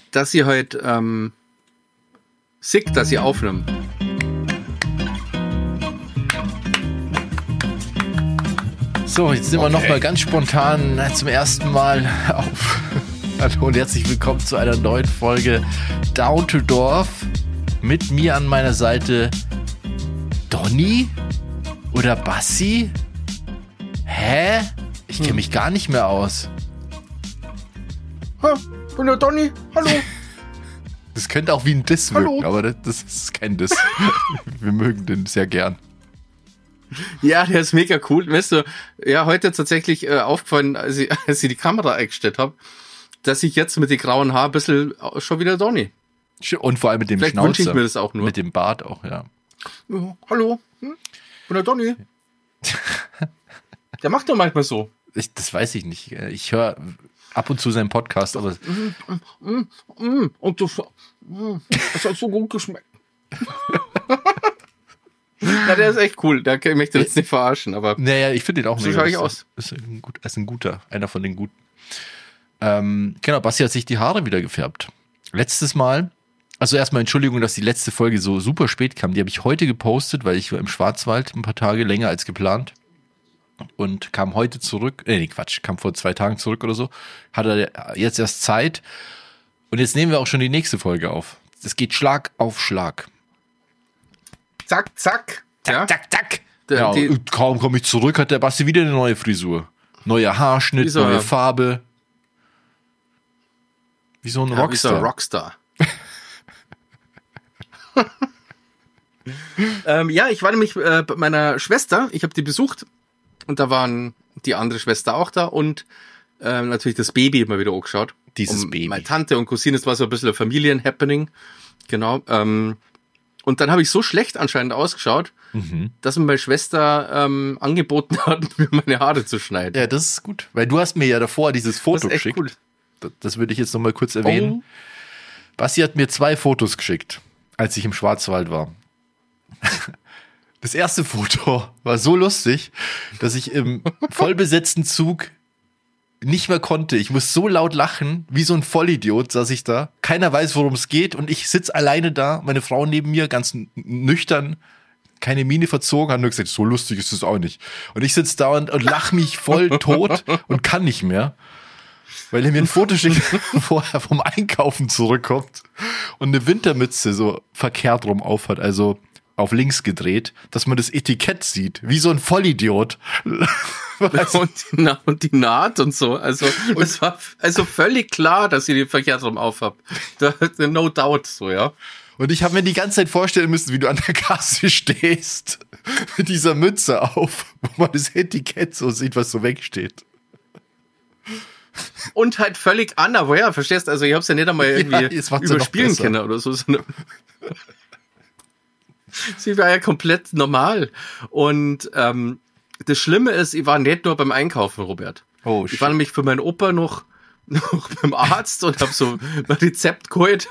dass sie heute sick, dass sie aufnimmt. So, jetzt sind wir nochmal ganz spontan zum ersten Mal auf. Hallo und herzlich willkommen zu einer neuen Folge Down to Dorf. Mit mir an meiner Seite Donny oder Bassi? Hä? Ich kenne mich gar nicht mehr aus. Ich bin der Donny, hallo. Das könnte auch wie ein Diss Hallo. wirken, aber das ist kein Diss. Wir mögen den sehr gern. Ja, der ist mega cool. Weißt du, ja, heute tatsächlich aufgefallen, als ich die Kamera eingestellt habe, dass ich jetzt mit den grauen Haaren ein bisschen schon wieder Donny. Und vor allem mit dem Vielleicht Schnauzer. wünsche ich mir das auch nur. Mit dem Bart auch, ja. Ja, hallo, ich bin der Donny. Der macht doch manchmal so. Das weiß ich nicht. Ich höre ab und zu seinen Podcast, aber... Und das hat so gut geschmeckt. Ja, der ist echt cool. Ich möchte das nicht verarschen, aber... Naja, ich finde den auch so schaue ich aus. Ist ein guter, einer von den Guten. Genau, Basti hat sich die Haare wieder gefärbt. Letztes Mal, also erstmal Entschuldigung, dass die letzte Folge so super spät kam. Die habe ich heute gepostet, weil ich war im Schwarzwald ein paar Tage länger als geplant. Und kam heute zurück, kam vor 2 Tagen zurück oder so. Hatte jetzt erst Zeit. Und jetzt nehmen wir auch schon die nächste Folge auf. Es geht Schlag auf Schlag. Zack, zack. Zack, zack. Ja, und kaum komme ich zurück, hat der Basti wieder eine neue Frisur. Neuer Haarschnitt, neue Farbe. Wie so ein Rockstar. Wie so ein Rockstar. Ja, ich war nämlich bei meiner Schwester. Ich habe die besucht. Und da waren die andere Schwester auch da. Und natürlich das Baby immer wieder angeschaut. Baby. Meine Tante und Cousine, das war so ein bisschen ein Familien-Happening. Genau. Und dann habe ich so schlecht anscheinend ausgeschaut, dass mir meine Schwester angeboten hat, mir meine Haare zu schneiden. Ja, das ist gut. Weil du hast mir ja davor dieses Foto das ist echt geschickt. Cool. Das würde ich jetzt nochmal kurz erwähnen. Basti hat mir 2 Fotos geschickt, als ich im Schwarzwald war. Das erste Foto war so lustig, dass ich im vollbesetzten Zug nicht mehr konnte. Ich muss so laut lachen, wie so ein Vollidiot saß ich da. Keiner weiß, worum es geht und ich sitze alleine da, meine Frau neben mir, ganz nüchtern, keine Miene verzogen, hat nur gesagt, so lustig ist es auch nicht. Und ich sitze da und lache mich voll tot und kann nicht mehr, weil er mir ein Foto schickt, wo er vom Einkaufen zurückkommt und eine Wintermütze so verkehrt rum aufhat, also auf links gedreht, dass man das Etikett sieht, wie so ein Vollidiot. Und die Naht und so. Also es war also völlig klar, dass ihr die verkehrt rum aufhabt. No doubt, so, ja. Und ich habe mir die ganze Zeit vorstellen müssen, wie du an der Kasse stehst, mit dieser Mütze auf, wo man das Etikett so sieht, was so wegsteht. Und halt völlig unaware, verstehst du? Also ich hab's ja nicht einmal irgendwie überspielen können oder so. Sie war ja komplett normal. Und das Schlimme ist, ich war nicht nur beim Einkaufen, Robert. Oh, ich war nämlich für meinen Opa noch beim Arzt und habe so ein Rezept geholt.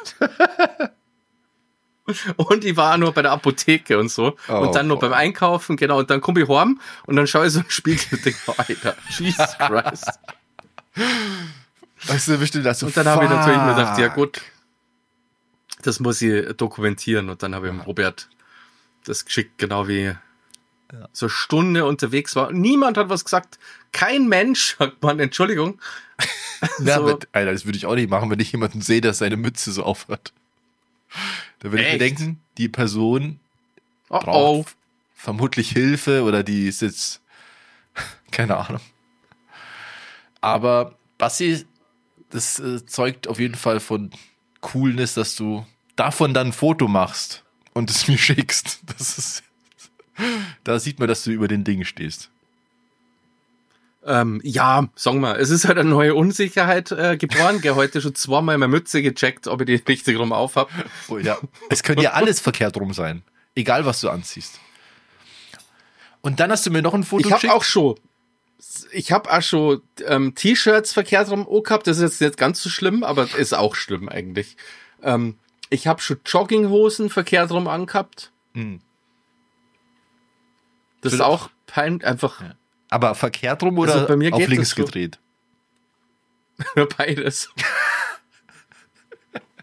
Und ich war nur bei der Apotheke und so. Und dann noch beim Einkaufen, genau. Und dann komme ich heim und dann schaue ich so in den Spiegel und denke, Alter, Jesus Christ. Weißt du, bestimmt das so. Und dann habe ich natürlich mir gedacht, ja gut, das muss ich dokumentieren. Und dann habe ich dem Robert das geschickt, genau wie so eine Stunde unterwegs war. Niemand hat was gesagt. Kein Mensch sagt man, Entschuldigung. Na, so. Alter, das würde ich auch nicht machen, wenn ich jemanden sehe, der seine Mütze so aufhat. Da würde ich mir denken, die Person braucht vermutlich Hilfe oder die ist jetzt, keine Ahnung. Aber Bassi, das zeugt auf jeden Fall von Coolness, dass du davon dann ein Foto machst und es mir schickst. Da sieht man, dass du über den Dingen stehst. Ja, sagen wir, es ist halt eine neue Unsicherheit geboren. Heute schon 2-mal meine Mütze gecheckt, ob ich die richtig rum auf habe. Oh, ja. Es könnte ja alles verkehrt rum sein. Egal, was du anziehst. Und dann hast du mir noch ein Foto geschickt. Ich habe auch schon T-Shirts verkehrt rum gehabt. Das ist jetzt nicht ganz so schlimm, aber ist auch schlimm eigentlich. Ich habe schon Jogginghosen verkehrt rum angehabt. Das ist auch einfach. Ja. Aber verkehrt rum oder bei mir auf geht links das so. gedreht? Beides.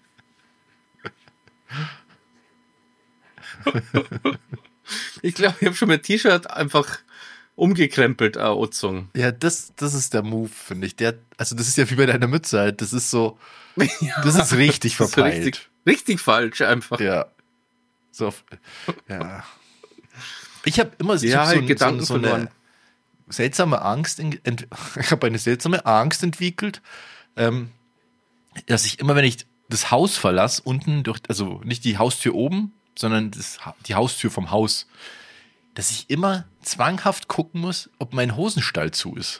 Ich glaube, ich habe schon mein T-Shirt einfach umgekrempelt, Ozung. Ja, das ist der Move, finde ich. Also das ist ja wie bei deiner Mütze halt. Das ist so, das ist richtig Das ist verpeilt. richtig falsch einfach. Ja. So, ja. Ich habe immer Ja, hab halt Gedanken so eine verloren. seltsame Angst, ich habe eine seltsame Angst entwickelt, dass ich immer, wenn ich das Haus verlasse, unten also nicht die Haustür oben, sondern die Haustür vom Haus, dass ich immer zwanghaft gucken muss, ob mein Hosenstall zu ist.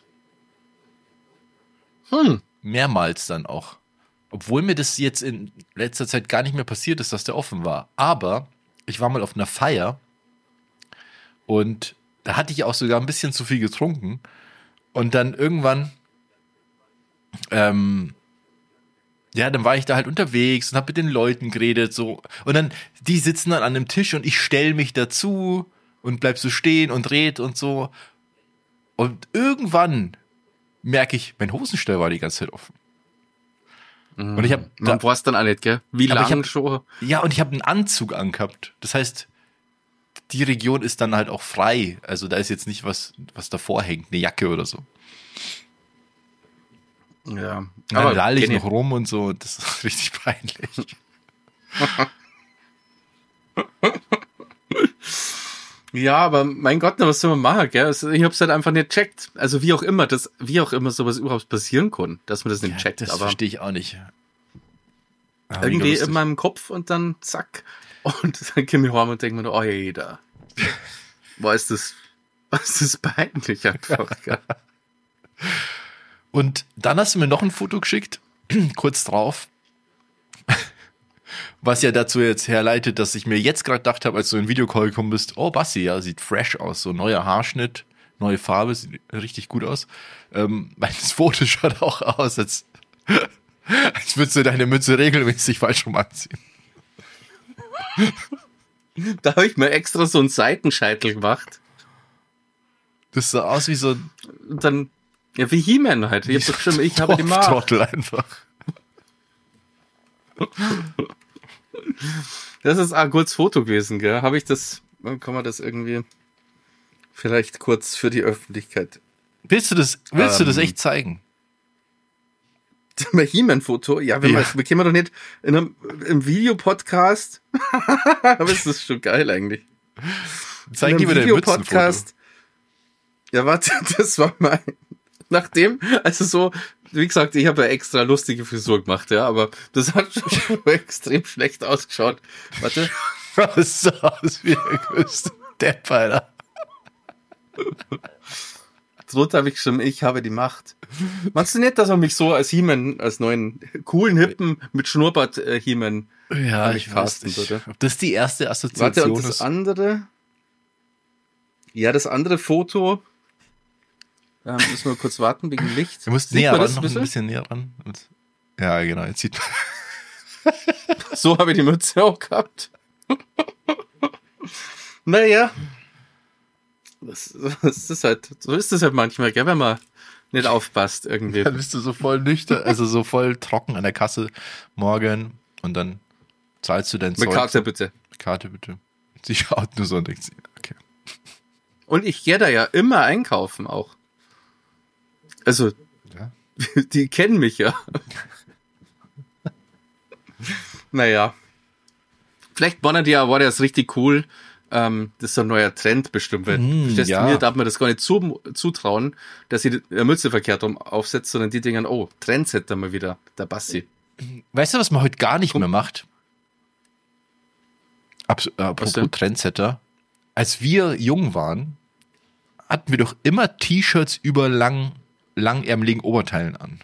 Mehrmals dann auch. Obwohl mir das jetzt in letzter Zeit gar nicht mehr passiert ist, dass der offen war. Aber ich war mal auf einer Feier und da hatte ich auch sogar ein bisschen zu viel getrunken. Und dann irgendwann, dann war ich da halt unterwegs und habe mit den Leuten geredet. So. Und dann, die sitzen dann an einem Tisch und ich stelle mich dazu und bleib so stehen und red und so. Und irgendwann merke ich, mein Hosenstall war die ganze Zeit offen. Und ich habe Man weiß dann auch nicht, gell? Wie lange schon? Ja, und ich habe einen Anzug angehabt. Das heißt, die Region ist dann halt auch frei. Also da ist jetzt nicht was davor hängt, eine Jacke oder so. Ja. Dann lall ich noch rum und so. Das ist richtig peinlich. Ja, aber mein Gott, was soll man machen, gell? Also ich hab's halt einfach nicht checkt. Also wie auch immer sowas überhaupt passieren kann, dass man das nicht checkt. Das aber verstehe ich auch nicht. Aber irgendwie in meinem Kopf und dann zack. Und dann komme ich heim und denke mir, oh jeder. Was ist das peinlich einfach, gell? Und dann hast du mir noch ein Foto geschickt, kurz drauf, was ja dazu jetzt herleitet, dass ich mir jetzt gerade gedacht habe, als du in den Videocall gekommen bist, oh Bassi, ja, sieht fresh aus, so neuer Haarschnitt, neue Farbe, sieht richtig gut aus. Das Foto schaut auch aus, als würdest du deine Mütze regelmäßig falsch rum anziehen. Da habe ich mir extra so einen Seitenscheitel gemacht. Das sah aus wie so ein Und dann, ja, wie He-Man halt. Ich hab doch schon, ich habe die Macht. Trottel einfach. Das ist ein gutes Foto gewesen, gell? Habe ich das, kann man das irgendwie vielleicht kurz für die Öffentlichkeit. Willst du das echt zeigen? Mein He-Man-Foto? Ja, wir können doch nicht im Videopodcast. Aber ist das schon geil eigentlich. Zeig lieber dein Mützenfoto. Ja, warte, das war mein. Nachdem, also so, wie gesagt, ich habe ja extra lustige Frisur gemacht, ja, aber das hat schon extrem schlecht ausgeschaut. Warte. Das sah aus wie der größte Depp, Alter. Drunter habe ich geschrieben, ich habe die Macht. Meinst du nicht, dass man mich so als He-Man, als neuen, coolen, hippen, mit Schnurrbart He-Man ich weiß nicht, würde? ob das die erste Assoziation ist. Warte, und das andere? Ja, das andere Foto, müssen wir kurz warten, wegen Licht. Du musst näher ran, noch ein bisschen näher ran. Ja, genau, jetzt sieht man. So habe ich die Mütze auch gehabt. Naja. So ist das halt manchmal, gell, wenn man nicht aufpasst irgendwie. Dann bist du so voll nüchtern, also so voll trocken an der Kasse morgen und dann zahlst du dein Zeug. Mit Karte bitte. Karte bitte. Sie schaut nur so und denkt sich, okay. Und ich gehe da ja immer einkaufen auch. Also, ja. Die kennen mich ja. Naja. Vielleicht war das richtig cool. Das ist so ein neuer Trend bestimmt. Verstehst du, mir darf man das gar nicht zutrauen, dass sie die Mütze verkehrt aufsetzt, sondern die denken, oh, Trendsetter mal wieder, der Bassi. Weißt du, was man heute gar nicht mehr macht? Apropos Trendsetter. Als wir jung waren, hatten wir doch immer T-Shirts über langärmeligen Oberteilen an.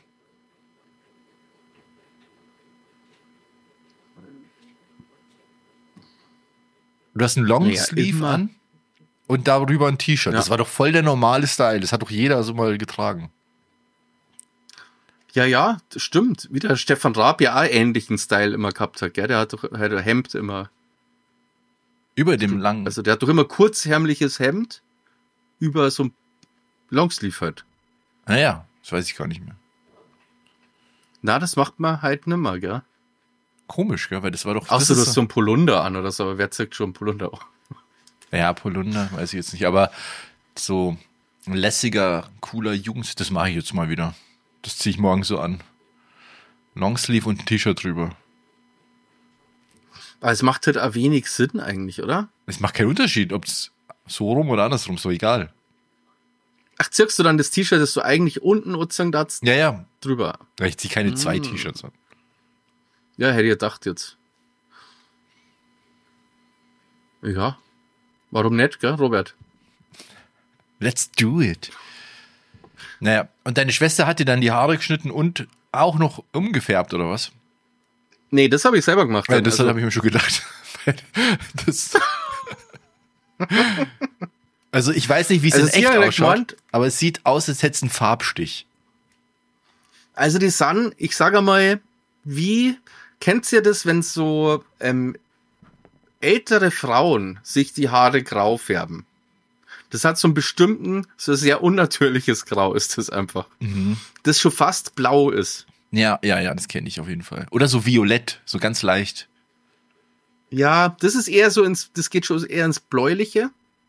Du hast einen Longsleeve an und darüber ein T-Shirt. Ja. Das war doch voll der normale Style. Das hat doch jeder so mal getragen. Ja, das stimmt. Wie der Stefan Raab ja auch ähnlichen Style immer gehabt hat. Gell? Der hat doch ein Hemd immer. Über dem langen. Also der hat doch immer kurzärmliches Hemd über so ein Longsleeve halt. Naja, das weiß ich gar nicht mehr. Na, das macht man halt nimmer, gell? Komisch, gell? Weil das war doch... Außer du hast so ein Polunder an oder so, aber wer zeigt schon Polunder auch? Ja, Polunder, weiß ich jetzt nicht, aber so ein lässiger, cooler Jugend, das mache ich jetzt mal wieder. Das ziehe ich morgen so an. Longsleeve und ein T-Shirt drüber. Aber es macht halt auch wenig Sinn eigentlich, oder? Es macht keinen Unterschied, ob es so rum oder andersrum, so egal. Ach, ziehst du dann das T-Shirt, das du eigentlich unten Ja. drüber? Ich ziehe keine 2 T-Shirts an. Ja, hätte ich gedacht jetzt. Ja. Warum nicht, gell, Robert? Let's do it. Naja, und deine Schwester hat dir dann die Haare geschnitten und auch noch umgefärbt, oder was? Nee, das habe ich selber gemacht. Ja, das habe ich mir schon gedacht. Also ich weiß nicht, wie es in echt ausschaut, aber es sieht aus, als hätte es einen Farbstich. Also die sind, ich sage mal, kennt ihr das, wenn so ältere Frauen sich die Haare grau färben? Das hat so einen bestimmten, so ein sehr unnatürliches Grau ist das einfach. Mhm. Das schon fast blau ist. Ja, das kenne ich auf jeden Fall. Oder so violett, so ganz leicht. Ja, das ist eher so das geht schon eher ins Bläuliche.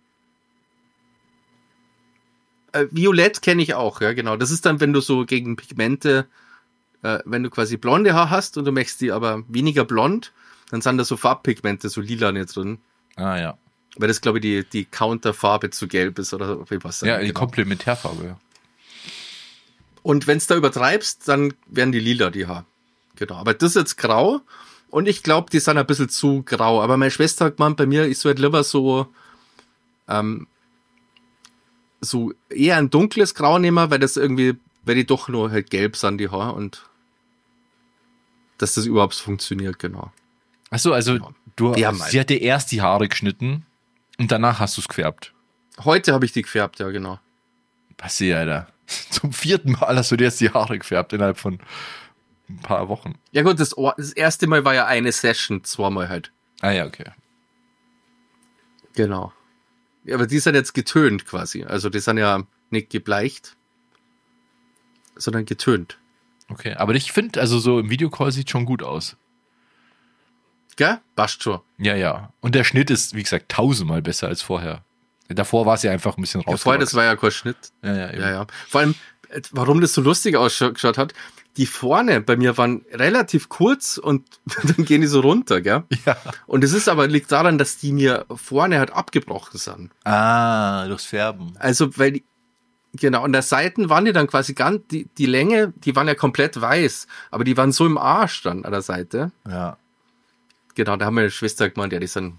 Violett kenne ich auch, ja, genau. Das ist dann, wenn du so gegen Pigmente, wenn du quasi blonde Haare hast und du möchtest die aber weniger blond, dann sind da so Farbpigmente, so lilane drin. Ah, ja. Weil das, glaube ich, die Counterfarbe zu gelb ist oder was. Ja, die Komplementärfarbe, ja. Und wenn es da übertreibst, dann werden die lila, die Haare. Genau. Aber das ist jetzt grau. Und ich glaube, die sind ein bisschen zu grau. Aber meine Schwester hat gemeint, bei mir, ich sollte lieber so eher ein dunkles Grau nehmen, weil die doch nur halt gelb sind, die Haare. Und dass das überhaupt funktioniert, genau. Achso, also genau. Sie hat dir erst die Haare geschnitten und danach hast du es gefärbt. Heute habe ich die gefärbt, ja, genau. Passiert, Alter. Zum 4. Mal hast du dir jetzt die Haare gefärbt innerhalb von ein paar Wochen. Ja gut, das erste Mal war ja eine Session, 2-mal halt. Ah ja, okay. Genau. Ja, aber die sind jetzt getönt quasi. Also die sind ja nicht gebleicht, sondern getönt. Okay, aber ich finde, also so im Videocall sieht schon gut aus. Gell? Passt schon. Ja. Und der Schnitt ist, wie gesagt, 1000-mal besser als vorher. Davor war es ja einfach ein bisschen rausgewachsen. Vorher, das war ja kein Schnitt. Ja. Vor allem, warum das so lustig ausgeschaut hat, die vorne bei mir waren relativ kurz und dann gehen die so runter, gell? Ja. Und es liegt daran, dass die mir vorne halt abgebrochen sind. Ah, durchs Färben. Also, genau, an der Seiten waren die dann quasi die Länge, die waren ja komplett weiß, aber die waren so im Arsch dann an der Seite. Ja. Genau, da haben meine Schwester gemeint, ja, die sind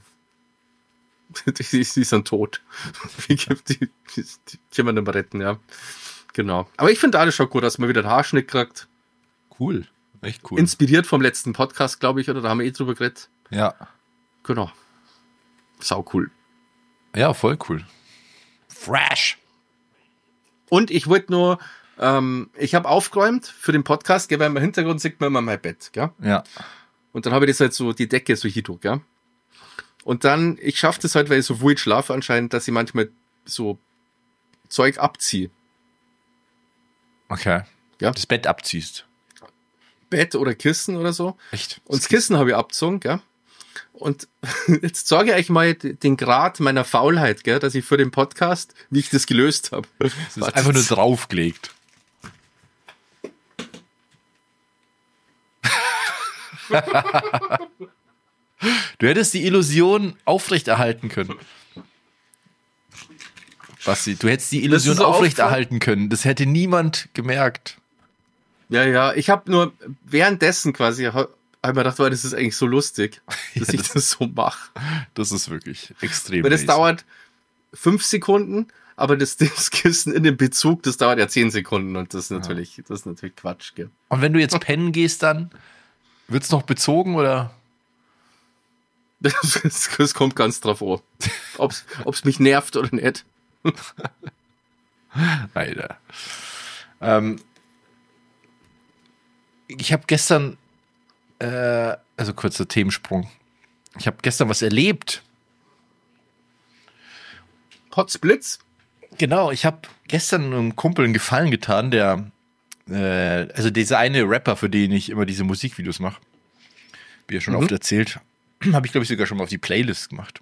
tot. Die können wir nicht mehr retten, ja. Genau. Aber ich finde alles schon gut, dass man wieder einen Haarschnitt kriegt. Cool. Echt cool. Inspiriert vom letzten Podcast, glaube ich, oder? Da haben wir drüber geredet. Ja. Genau. Sau cool. Ja, voll cool. Fresh. Und ich wollte nur, ich habe aufgeräumt für den Podcast, gell, weil im Hintergrund sieht man immer mein Bett, gell? Ja. Und dann habe ich das halt so, die Decke so hier, gell? Und dann, ich schaffe das halt, weil ich so wild schlafe anscheinend, dass ich manchmal so Zeug abziehe. Okay. Ja. Das Bett abziehst. Bett oder Kissen oder so. Echt? Und das Kissen habe ich abgezogen, gell? Und jetzt zeige ich euch mal den Grad meiner Faulheit, gell, dass ich für den Podcast, wie ich das gelöst habe. Das ist einfach nur draufgelegt. Du hättest die Illusion aufrechterhalten können. Basti, du hättest die Illusion aufrechterhalten können. Das hätte niemand gemerkt. Ja, ich habe nur währenddessen quasi habe mir gedacht, weil das ist eigentlich so lustig, dass ich das so mache. Das ist wirklich extrem. Weil das dauert 5 Sekunden, aber das Kissen in dem Bezug, das dauert ja 10 Sekunden und das ist natürlich Quatsch, gell? Und wenn du jetzt pennen gehst, dann wird's noch bezogen oder? Das kommt ganz drauf an. Ob's mich nervt oder nicht. Alter. Ich habe gestern, also kurzer Themensprung. Ich habe gestern was erlebt. Potzblitz? Genau, ich habe gestern einem Kumpel einen Gefallen getan, der, also dieser eine Rapper, für den ich immer diese Musikvideos mache, wie ja schon oft erzählt. Habe ich, glaube ich, sogar schon mal auf die Playlist gemacht.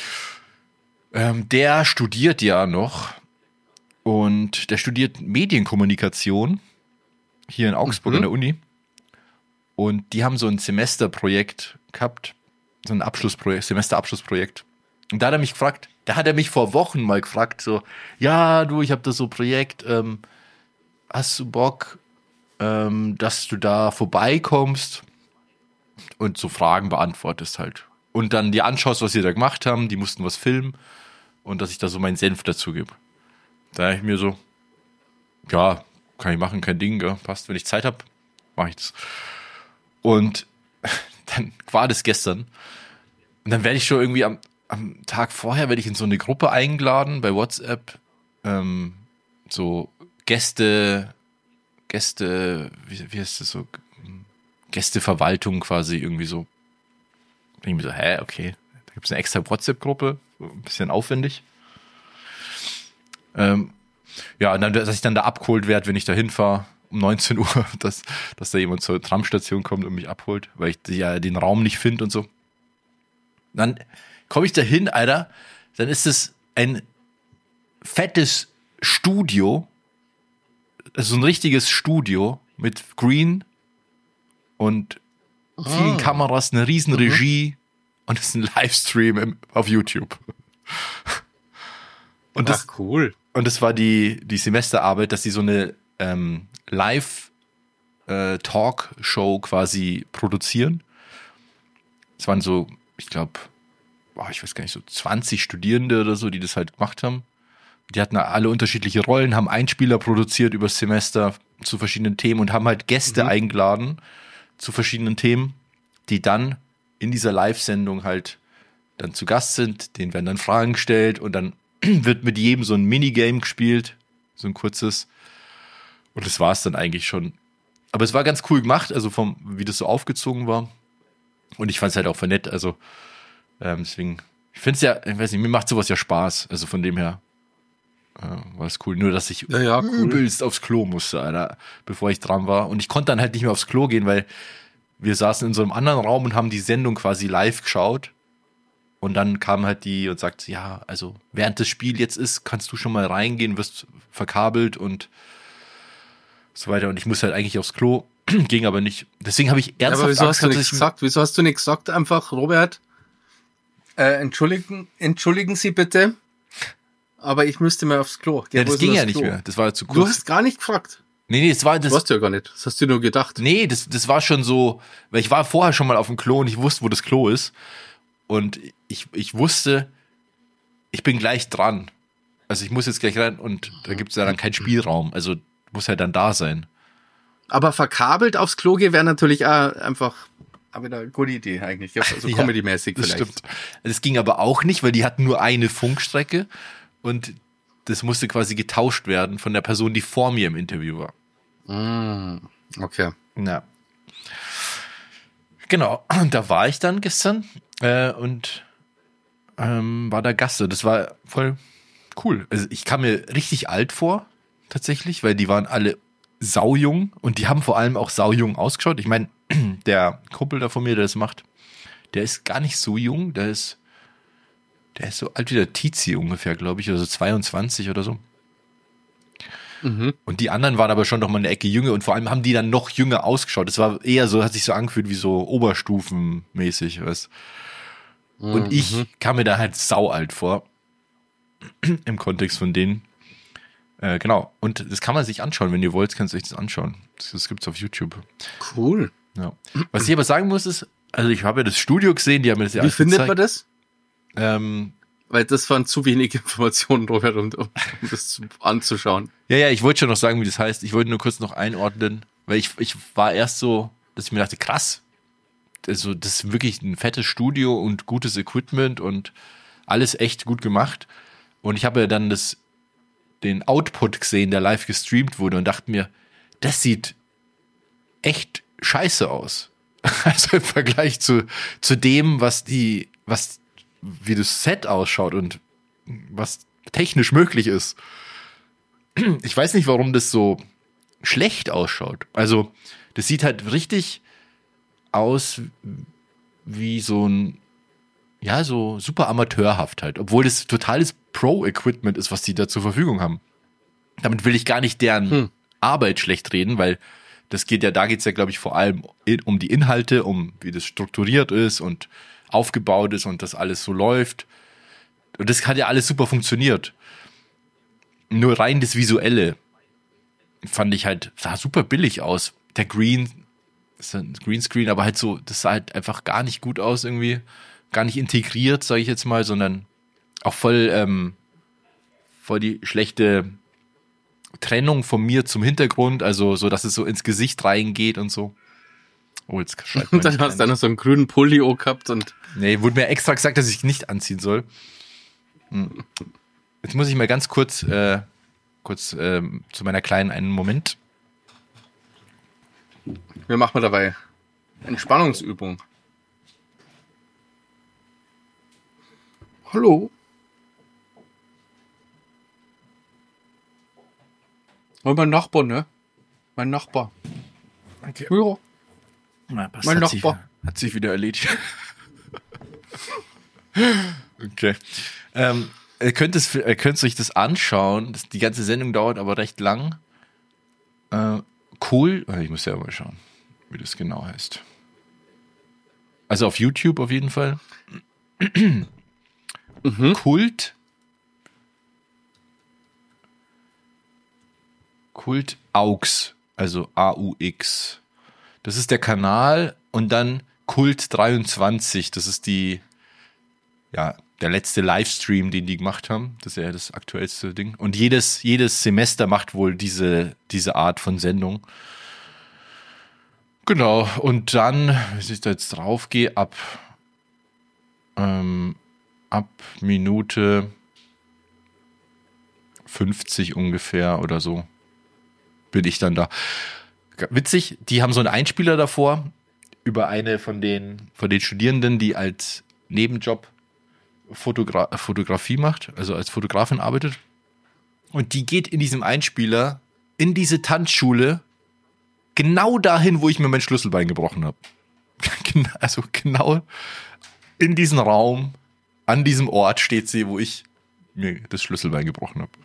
Der studiert ja noch und der studiert Medienkommunikation hier in Augsburg an der Uni. Und die haben so ein Semesterprojekt gehabt, so ein Abschlussprojekt, Semesterabschlussprojekt. Und da hat er mich vor Wochen mal gefragt, so, ja, du, ich habe da so ein Projekt, hast du Bock, dass du da vorbeikommst und so Fragen beantwortest halt. Und dann dir anschaust, was sie da gemacht haben, die mussten was filmen und dass ich da so meinen Senf dazu gebe. Da dachte ich mir so, ja, kann ich machen, kein Ding, gell? Passt, wenn ich Zeit habe, mache ich das. Und dann war das gestern. Und dann werde ich schon irgendwie am Tag vorher werde ich in so eine Gruppe eingeladen bei WhatsApp, so Gäste, wie heißt das so, Gästeverwaltung quasi irgendwie so. Da bin ich mir so, okay, da gibt es eine extra WhatsApp-Gruppe, so ein bisschen aufwendig. Ja, und dann, dass ich dann da abgeholt werde, wenn ich da hinfahre, um 19 Uhr, dass da jemand zur Tramstation kommt und mich abholt, weil ich ja den Raum nicht finde und so. Dann komme ich da hin, Alter, dann ist es ein fettes Studio, also ein richtiges Studio mit Green und vielen Kameras, eine riesen Regie und es ist ein Livestream auf YouTube. Und das, cool. Und das war die Semesterarbeit, dass sie so eine Live-Talk-Show quasi produzieren. Es waren so, ich glaube, ich weiß gar nicht, so 20 Studierende oder so, die das halt gemacht haben. Die hatten alle unterschiedliche Rollen, haben Einspieler produziert übers Semester zu verschiedenen Themen und haben halt Gäste eingeladen zu verschiedenen Themen, die dann in dieser Live-Sendung halt dann zu Gast sind, denen werden dann Fragen gestellt und dann wird mit jedem so ein Minigame gespielt, so ein kurzes. Und das war es dann eigentlich schon. Aber es war ganz cool gemacht, also wie das so aufgezogen war. Und ich fand es halt auch voll nett, also deswegen, ich finde es ja, ich weiß nicht, mir macht sowas ja Spaß, also von dem her war es cool. Nur, dass ich übelst aufs Klo musste, Alter, bevor ich dran war. Und ich konnte dann halt nicht mehr aufs Klo gehen, weil wir saßen in so einem anderen Raum und haben die Sendung quasi live geschaut. Und dann kam halt die und sagt, ja, also während das Spiel jetzt ist, kannst du schon mal reingehen, wirst verkabelt und so weiter. Und ich muss halt eigentlich aufs Klo, ging aber nicht. Deswegen habe ich ernsthaft Wieso hast du nichts gesagt? Wieso hast du nichts gesagt? Einfach, Robert, entschuldigen Sie bitte, aber ich müsste mal aufs Klo. Ja, das ging ja nicht mehr. Das war zu kurz. Du hast gar nicht gefragt. Nee, das war das. Du hast ja gar nicht. Das hast du nur gedacht. Nee, das war schon so, weil ich war vorher schon mal auf dem Klo und ich wusste, wo das Klo ist. Und ich wusste, ich bin gleich dran. Also ich muss jetzt gleich rein und da gibt es ja dann keinen Spielraum. Also muss halt dann da sein. Aber verkabelt aufs Klo gehen wäre natürlich einfach eine gute Idee eigentlich. Also ja, Comedy-mäßig das vielleicht. Stimmt. Das ging aber auch nicht, weil die hatten nur eine Funkstrecke und das musste quasi getauscht werden von der Person, die vor mir im Interview war. Okay. Ja. Genau, und da war ich dann gestern und war da Gast. Das war voll cool. Also ich kam mir richtig alt vor, tatsächlich, weil die waren alle saujung und die haben vor allem auch saujung ausgeschaut. Ich meine, der Kumpel da von mir, der das macht, der ist gar nicht so jung, der ist so alt wie der Tizi ungefähr, glaube ich, oder so 22 oder so. Und die anderen waren aber schon noch mal eine Ecke jünger und vor allem haben die dann noch jünger ausgeschaut. Das war eher so, hat sich so angefühlt wie so oberstufenmäßig, weißt. Und ich kam mir da halt saualt vor im Kontext von denen. Genau. Und das kann man sich anschauen, wenn ihr wollt, kannst du euch das anschauen. Das gibt's auf YouTube. Cool. Ja. Was ich aber sagen muss ist, also ich habe ja das Studio gesehen, die haben mir das ja Wie findet man das? Weil das waren zu wenig Informationen, Robert, um das anzuschauen. Ja, ich wollte schon noch sagen, wie das heißt. Ich wollte nur kurz noch einordnen, weil ich war erst so, dass ich mir dachte, krass, also das ist wirklich ein fettes Studio und gutes Equipment und alles echt gut gemacht. Und ich habe ja dann den Output gesehen, der live gestreamt wurde und dachte mir, das sieht echt scheiße aus. Also im Vergleich zu dem, wie das Set ausschaut und was technisch möglich ist. Ich weiß nicht, warum das so schlecht ausschaut. Also das sieht halt richtig aus wie so ein, ja, so super amateurhaft halt, obwohl das totales Pro-Equipment ist, was die da zur Verfügung haben. Damit will ich gar nicht deren Arbeit schlecht reden, weil da geht's ja, glaube ich, vor allem um die Inhalte, um wie das strukturiert ist und aufgebaut ist und das alles so läuft. Und das hat ja alles super funktioniert. Nur rein das Visuelle fand ich halt, sah super billig aus. Der ist ein Greenscreen, aber halt so, das sah halt einfach gar nicht gut aus irgendwie. Gar nicht integriert, sage ich jetzt mal, sondern auch voll die schlechte Trennung von mir zum Hintergrund, also so, dass es so ins Gesicht reingeht und so. Oh, jetzt schreibt Und dann hast du noch so einen grünen Pulli gehabt und... Nee, wurde mir extra gesagt, dass ich nicht anziehen soll. Jetzt muss ich mal ganz kurz zu meiner kleinen einen Moment. Wir machen dabei Entspannungsübung. Hallo? Und mein Nachbar, ne? Mein Nachbar. Okay. Ja. Na, Mein Nachbar. Hat sich wieder erledigt. Okay. Ihr könnt euch das anschauen. Die ganze Sendung dauert aber recht lang. Cool. Ich muss ja mal schauen, wie das genau heißt. Also auf YouTube auf jeden Fall. Kult AUX, also AUX. Das ist der Kanal und dann Kult 23, das ist der letzte Livestream, den die gemacht haben. Das ist ja das aktuellste Ding. Und jedes Semester macht wohl diese Art von Sendung. Genau. Und dann, wenn ich da jetzt drauf gehe, ab Minute 50 ungefähr oder so bin ich dann da. Witzig, die haben so einen Einspieler davor über eine von den Studierenden, die als Nebenjob Fotografie macht, also als Fotografin arbeitet. Und die geht in diesem Einspieler in diese Tanzschule genau dahin, wo ich mir mein Schlüsselbein gebrochen habe. Also genau in diesem Raum, an diesem Ort steht sie, wo ich mir das Schlüsselbein gebrochen habe.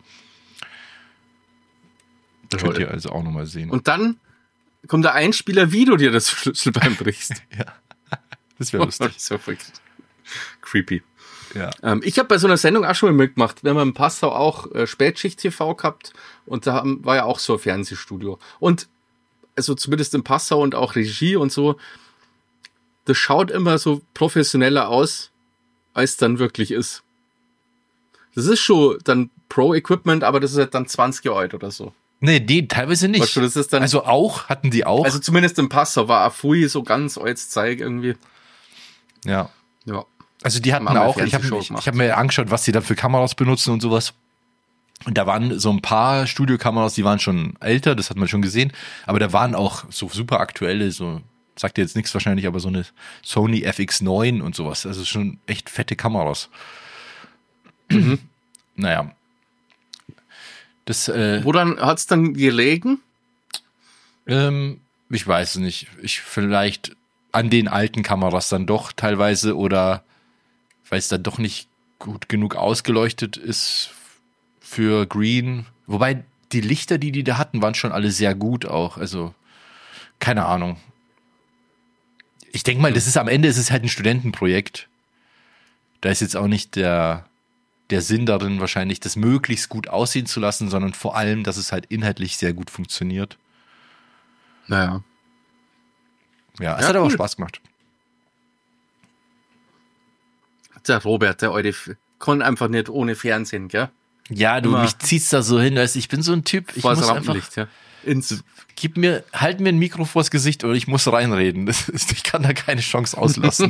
Das könnt ihr also auch nochmal sehen. Und dann kommt der Einspieler, wie du dir das Schlüsselbein brichst. Ja, das wäre lustig. Das wäre voll creepy. Ja. Ich habe bei so einer Sendung auch schon mal mitgemacht. Wir haben in Passau auch Spätschicht-TV gehabt und da war ja auch so ein Fernsehstudio. Und also zumindest in Passau und auch Regie und so, das schaut immer so professioneller aus, als es dann wirklich ist. Das ist schon dann Pro-Equipment, aber das ist halt dann 20 Euro oder so. Nee, die teilweise nicht. Weißt du, das ist dann, also hatten die auch? Also zumindest in Passau war Afui so ganz als Zeig irgendwie. Ja. Ja. Also die hatten auch, ich hab mir angeschaut, was die da für Kameras benutzen und sowas. Und da waren so ein paar Studiokameras, die waren schon älter, das hat man schon gesehen. Aber da waren auch so super aktuelle, so, sagt dir jetzt nichts wahrscheinlich, aber so eine Sony FX9 und sowas. Also schon echt fette Kameras. Naja. Woran hat's dann gelegen? Ich weiß es nicht. Vielleicht an den alten Kameras dann doch teilweise oder weil es dann doch nicht gut genug ausgeleuchtet ist für Green. Wobei die Lichter, die da hatten, waren schon alle sehr gut auch. Also keine Ahnung. Ich denke mal, am Ende ist es halt ein Studentenprojekt. Da ist jetzt auch nicht der Sinn darin wahrscheinlich, das möglichst gut aussehen zu lassen, sondern vor allem, dass es halt inhaltlich sehr gut funktioniert. Naja. Ja, es hat aber Spaß gemacht. Der Robert, der alte, kann einfach nicht ohne Fernsehen, gell? Ja, mich ziehst da so hin, weißt, ich bin so ein Typ, ich muss einfach, ja. halt mir ein Mikro vors Gesicht oder ich muss reinreden. Ich kann da keine Chance auslassen.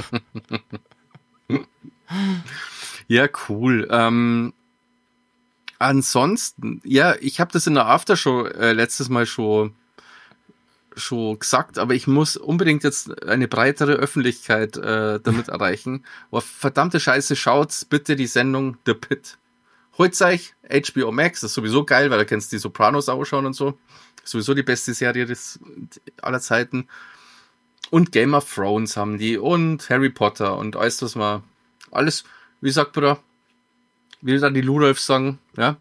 Ja, cool. Ansonsten, ja, ich habe das in der Aftershow letztes Mal schon gesagt, aber ich muss unbedingt jetzt eine breitere Öffentlichkeit damit erreichen. Oh, verdammte Scheiße, schaut bitte die Sendung The Pit. Holt euch HBO Max, das ist sowieso geil, weil da kennst du die Sopranos auch schauen und so. Sowieso die beste Serie aller Zeiten. Und Game of Thrones haben die und Harry Potter und alles, was man, alles, wie sagt man da, wie dann die Ludolfs sagen, ja.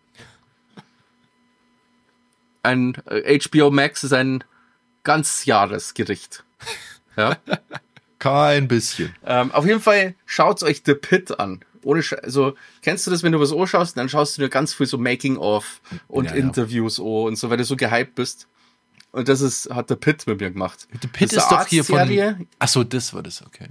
Ein HBO Max ist ein Ganzjahresgericht. Ja. Kein bisschen. Auf jeden Fall schaut's euch The Pitt an. Also, kennst du das, wenn du was anschaust, dann schaust du dir ganz viel so Making-of und Interviews und so, weil du so gehypt bist. Und das hat The Pitt mit mir gemacht. The Pitt ist doch hier von... Achso, das war das, okay.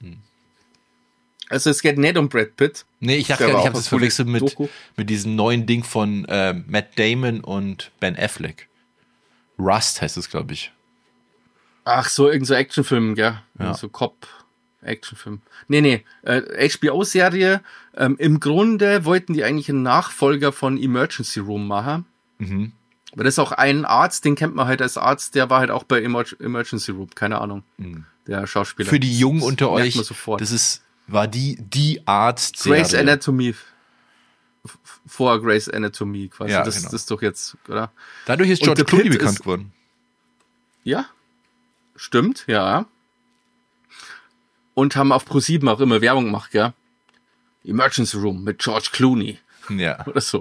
Also es geht nicht um Brad Pitt. Nee, ich habe das verwechselt mit diesem neuen Ding von Matt Damon und Ben Affleck. Rust heißt es, glaube ich. Ach so, irgend so Actionfilm, gell? Ja. So Cop-Actionfilm. Nee, HBO-Serie. Im Grunde wollten die eigentlich einen Nachfolger von Emergency Room machen. Mhm. Aber das ist auch ein Arzt, den kennt man halt als Arzt, der war halt auch bei Emergency Room, keine Ahnung. Mhm. Der Schauspieler. Für die Jungen unter euch, war die Arzt-Serie. Grey's Anatomy. Vor Grey's Anatomy quasi. Ja, das ist doch jetzt, oder? Dadurch ist George Clooney bekannt geworden. Ja, stimmt, ja. Und haben auf ProSieben auch immer Werbung gemacht, gell? Emergency Room mit George Clooney. Ja. Oder so.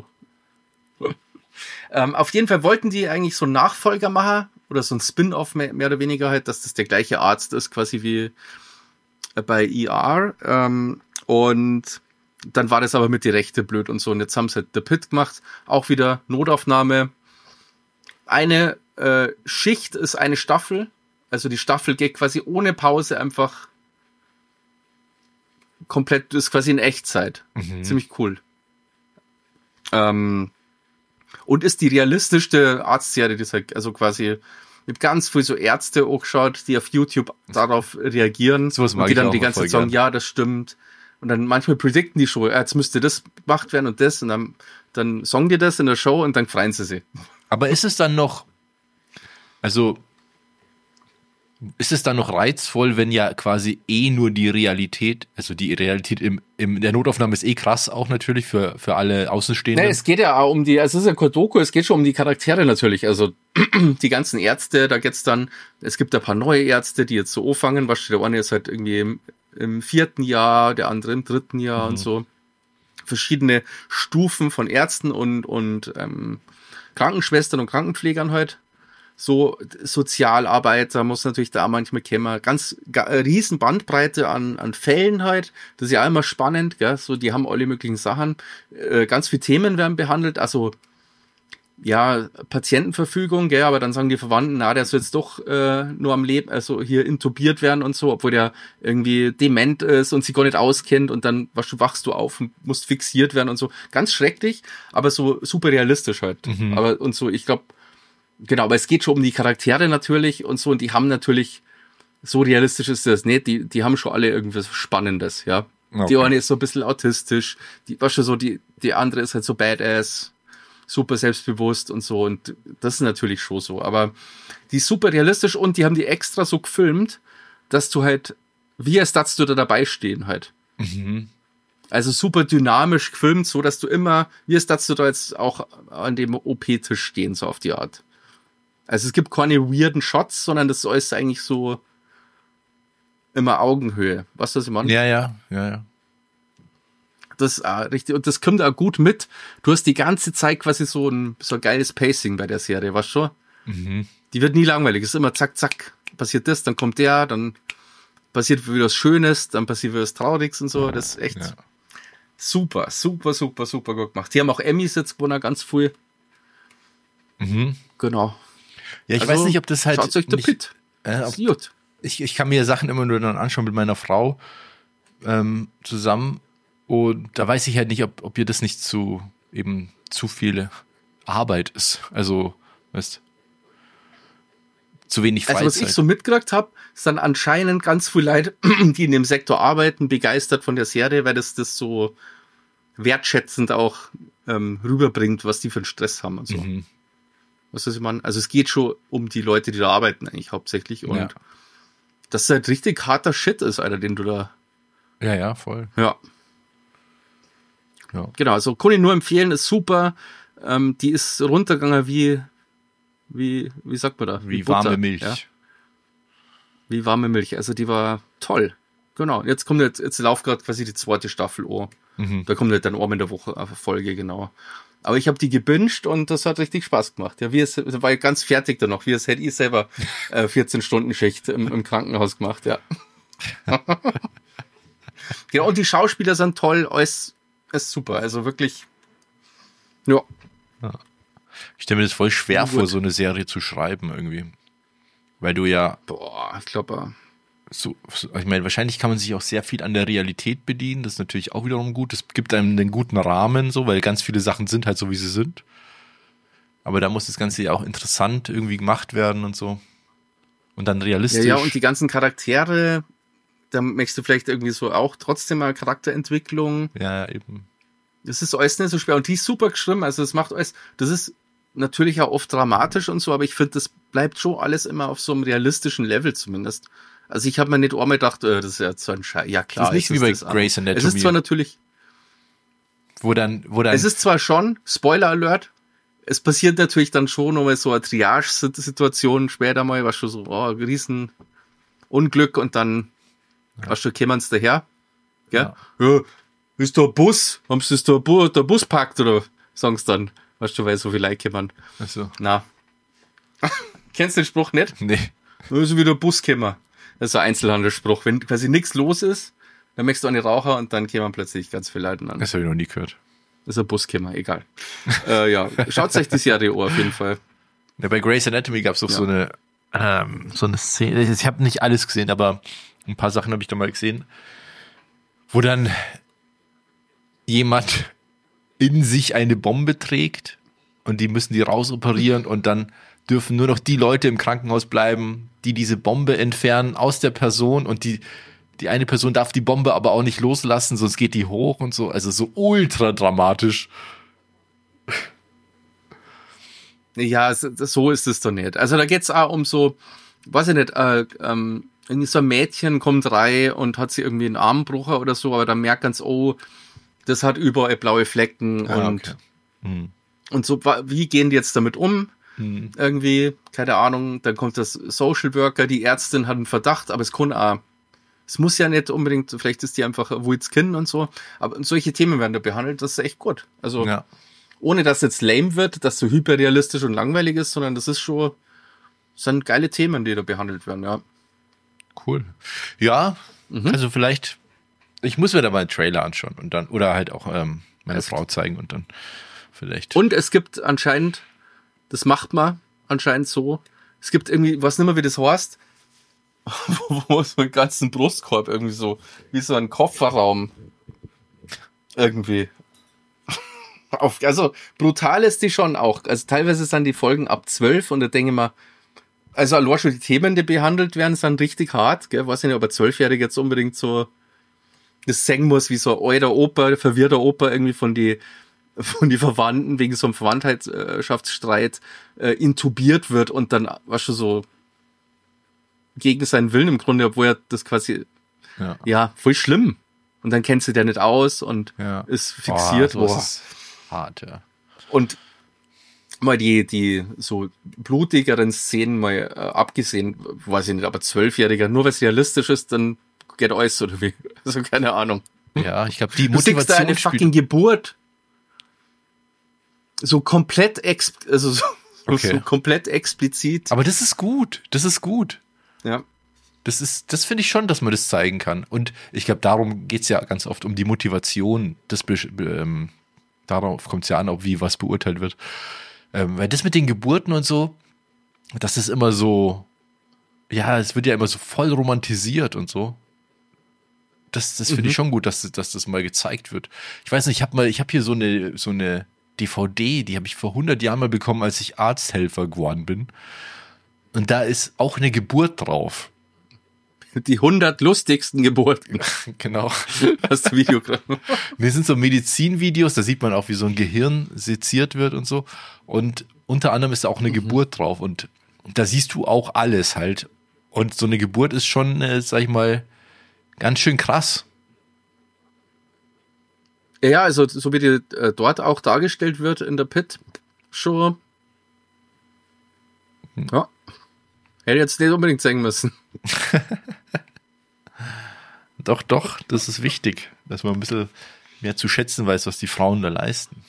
Auf jeden Fall wollten die eigentlich so einen Nachfolger machen oder so ein Spin-off mehr oder weniger halt, dass das der gleiche Arzt ist, quasi wie bei ER. Und dann war das aber mit die Rechte blöd und so. Und jetzt haben sie halt The Pitt gemacht. Auch wieder Notaufnahme. Eine Schicht ist eine Staffel. Also die Staffel geht quasi ohne Pause einfach komplett, ist quasi in Echtzeit. Mhm. Ziemlich cool. Und ist die realistischste Arztserie, die halt, also quasi mit ganz viel so Ärzte angeschaut, die auf YouTube darauf reagieren so und die dann die ganze Zeit sagen, ja, das stimmt. Und dann manchmal predikten die Show, jetzt müsste das gemacht werden und das und dann sagen die das in der Show und dann freuen sie sich. Aber ist es dann noch, also ist es dann noch reizvoll, wenn ja quasi nur die Realität, also die Realität in der Notaufnahme ist krass auch natürlich für alle Außenstehenden. Nee, es geht ja auch also es ist ja kein Doku, es geht schon um die Charaktere natürlich, also die ganzen Ärzte, da geht's dann, es gibt ein paar neue Ärzte, die jetzt so anfangen, der eine ist halt irgendwie im 4. Jahr, der andere im 3. Jahr und so. Verschiedene Stufen von Ärzten und Krankenschwestern und Krankenpflegern halt. So Sozialarbeiter muss natürlich da manchmal kommen. Riesen Bandbreite an Fällen halt. Das ist ja immer spannend, gell? So, die haben alle möglichen Sachen. Ganz viele Themen werden behandelt. Also, ja, Patientenverfügung, gell? Aber dann sagen die Verwandten, der soll jetzt doch nur am Leben, also hier intubiert werden und so, obwohl der irgendwie dement ist und sich gar nicht auskennt und dann wachst du auf und musst fixiert werden und so. Ganz schrecklich, aber so super realistisch halt. Mhm. Aber und so, ich glaube, genau, aber es geht schon um die Charaktere natürlich und so, und die haben natürlich, so realistisch ist das nicht, die haben schon alle irgendwas Spannendes, ja. Okay. Die eine ist so ein bisschen autistisch, die andere ist halt so badass, super selbstbewusst und so, und das ist natürlich schon so, aber die ist super realistisch und die haben die extra so gefilmt, dass du halt, wie als darfst du da dabei stehen halt. Mhm. Also super dynamisch gefilmt, so dass du immer, wie als darfst du da jetzt auch an dem OP-Tisch stehen, so auf die Art. Also es gibt keine weirden Shots, sondern das ist eigentlich so immer Augenhöhe. Weißt du, was ich meine? Ja. Das ist richtig, und das kommt auch gut mit. Du hast die ganze Zeit quasi so ein geiles Pacing bei der Serie, weißt du schon? Mhm. Die wird nie langweilig. Es ist immer zack, zack, passiert das, dann kommt der, dann passiert wieder was Schönes, dann passiert wieder was Trauriges und so. Das ist echt super gut gemacht. Die haben auch Emmys jetzt gewonnen, ganz früh. Mhm. Genau. Ja, ich weiß nicht, ob das halt. Schaut euch The Pitt. Gut. Ich kann mir Sachen immer nur dann anschauen mit meiner Frau zusammen, und da weiß ich halt nicht, ob ihr das nicht zu viel Arbeit ist. Also, weißt, zu wenig Freizeit. Also was ich so mitgekriegt habe, ist dann anscheinend ganz viele Leute, die in dem Sektor arbeiten, begeistert von der Serie, weil das so wertschätzend auch rüberbringt, was die für einen Stress haben und so. Mhm. Was ich meine? Also es geht schon um die Leute, die da arbeiten eigentlich hauptsächlich, und das ist halt richtig harter Shit ist, Alter, den du da... Ja, voll. Ja. Genau, also kann ich nur empfehlen, ist super. Die ist runtergegangen wie sagt man da? Wie warme Milch. Ja? wie warme Milch. Also die war toll. Genau. Jetzt läuft gerade quasi die zweite Staffel an. Da kommt halt dann einmal in der Woche eine Folge, genau. Aber ich habe die gebinged und das hat richtig Spaß gemacht. Ja, war ich ganz fertig dann noch, wie es hätte ich selber 14-Stunden-Schicht im Krankenhaus gemacht, ja. Genau, und die Schauspieler sind toll, alles super. Also wirklich, ja. Ich stelle mir das voll schwer vor, so eine Serie zu schreiben irgendwie. Weil du ja... ich glaube... ich meine, wahrscheinlich kann man sich auch sehr viel an der Realität bedienen. Das ist natürlich auch wiederum gut. Das gibt einem einen guten Rahmen, so, weil ganz viele Sachen sind halt so, wie sie sind. Aber da muss das Ganze ja auch interessant irgendwie gemacht werden und so. Und dann realistisch. Ja, und die ganzen Charaktere, da möchtest du vielleicht irgendwie so auch trotzdem mal Charakterentwicklung. Ja, eben. Das ist alles nicht so schwer. Und die ist super geschrieben. Also das macht alles, das ist natürlich auch oft dramatisch und so, aber ich finde, das bleibt schon alles immer auf so einem realistischen Level zumindest. Also ich habe mir nicht einmal gedacht, das ist ja so ein Scheiß. Ja klar. Das ist nicht wie bei Grey's Anatomy. Es ist zwar natürlich... Wo dann... Es ist zwar schon, Spoiler Alert, es passiert natürlich dann schon nochmal so eine Triage-Situation später mal, was schon so, riesen Unglück und dann, was schon kämen sie daher. Gell? Ja, ist da ein Bus? Haben sie der Bus packt oder sagen sie dann? Weißt du, weil so viele Leute kommen. Ach so. Na. Kennst du den Spruch nicht? Nee. Da ist wieder ein Bus gekommen. Das ist ein Einzelhandelsspruch. Wenn quasi nichts los ist, dann merkst du an die Raucher und dann kämen plötzlich ganz viele Leute an. Das habe ich noch nie gehört. Das ist ein Buskämmer, egal. Ja, schaut euch die Serie an, auf jeden Fall. Ja, bei Grey's Anatomy gab es doch so eine Szene, ich habe nicht alles gesehen, aber ein paar Sachen habe ich da mal gesehen, wo dann jemand in sich eine Bombe trägt und die müssen die rausoperieren und dann dürfen nur noch die Leute im Krankenhaus bleiben, die diese Bombe entfernen aus der Person und die eine Person darf die Bombe aber auch nicht loslassen, sonst geht die hoch und so. Also so ultra dramatisch. Ja, so ist es doch nicht. Also da geht's auch um so, weiß ich nicht, irgendwie so ein Mädchen kommt rein und hat sie irgendwie einen Armbruch oder so, aber dann merkt ganz, das hat überall blaue Flecken und so, wie gehen die jetzt damit um? Irgendwie, keine Ahnung, dann kommt das Social Worker, die Ärztin hat einen Verdacht, aber es kann auch, es muss ja nicht unbedingt, vielleicht ist die einfach ein wildes Kind und so, aber solche Themen werden da behandelt, das ist echt gut. Also, ohne dass jetzt lame wird, dass so hyperrealistisch und langweilig ist, sondern das ist schon, das sind geile Themen, die da behandelt werden, ja. Cool. Ja, also vielleicht, ich muss mir da mal einen Trailer anschauen und dann, oder halt auch meine Frau zeigen und dann vielleicht. Und es gibt anscheinend, das macht man anscheinend so. Es gibt irgendwie, was nicht mehr wie das heißt, wo so einen ganzen Brustkorb irgendwie so, wie so ein Kofferraum irgendwie. Also brutal ist die schon auch. Also teilweise sind die Folgen ab 12 und da denke ich mir, also allein schon die Themen, die behandelt werden, sind richtig hart. Gell? Weiß ich nicht, ob ein 12-Jähriger jetzt unbedingt so das singen muss, wie so ein alter Opa, verwirrter Opa irgendwie von die Verwandten wegen so einem Verwandtschaftsstreit intubiert wird und dann war schon so gegen seinen Willen im Grunde, obwohl er das quasi voll schlimm. Und dann kennt sie der nicht aus und ist fixiert. Das ist hart, ja. Und mal die so blutigeren Szenen mal abgesehen, weiß ich nicht, aber 12-Jähriger, nur weil es realistisch ist, dann geht alles oder wie. Also keine Ahnung. Ja, ich glaube, die Motivation. Du siehst da eine fucking Geburt. So komplett so komplett explizit. Aber das ist gut. Das ist gut. Ja. Das finde ich schon, dass man das zeigen kann. Und ich glaube, darum geht's ja ganz oft um die Motivation. Darauf kommt es ja an, ob wie was beurteilt wird. Weil das mit den Geburten und so, das ist immer so, ja, es wird ja immer so voll romantisiert und so. Das finde ich schon gut, dass das mal gezeigt wird. Ich weiß nicht, ich habe hier so eine DVD, die habe ich vor 100 Jahren mal bekommen, als ich Arzthelfer geworden bin. Und da ist auch eine Geburt drauf. Die 100 lustigsten Geburten. Genau. Hast du Video gerade? Das sind so Medizinvideos, da sieht man auch, wie so ein Gehirn seziert wird und so. Und unter anderem ist da auch eine Geburt drauf. Und da siehst du auch alles halt. Und so eine Geburt ist schon, sag ich mal, ganz schön krass. Ja, also so wie die dort auch dargestellt wird in der Pit Show. Ja. Hätte jetzt nicht unbedingt zeigen müssen. Doch, das ist wichtig, dass man ein bisschen mehr zu schätzen weiß, was die Frauen da leisten.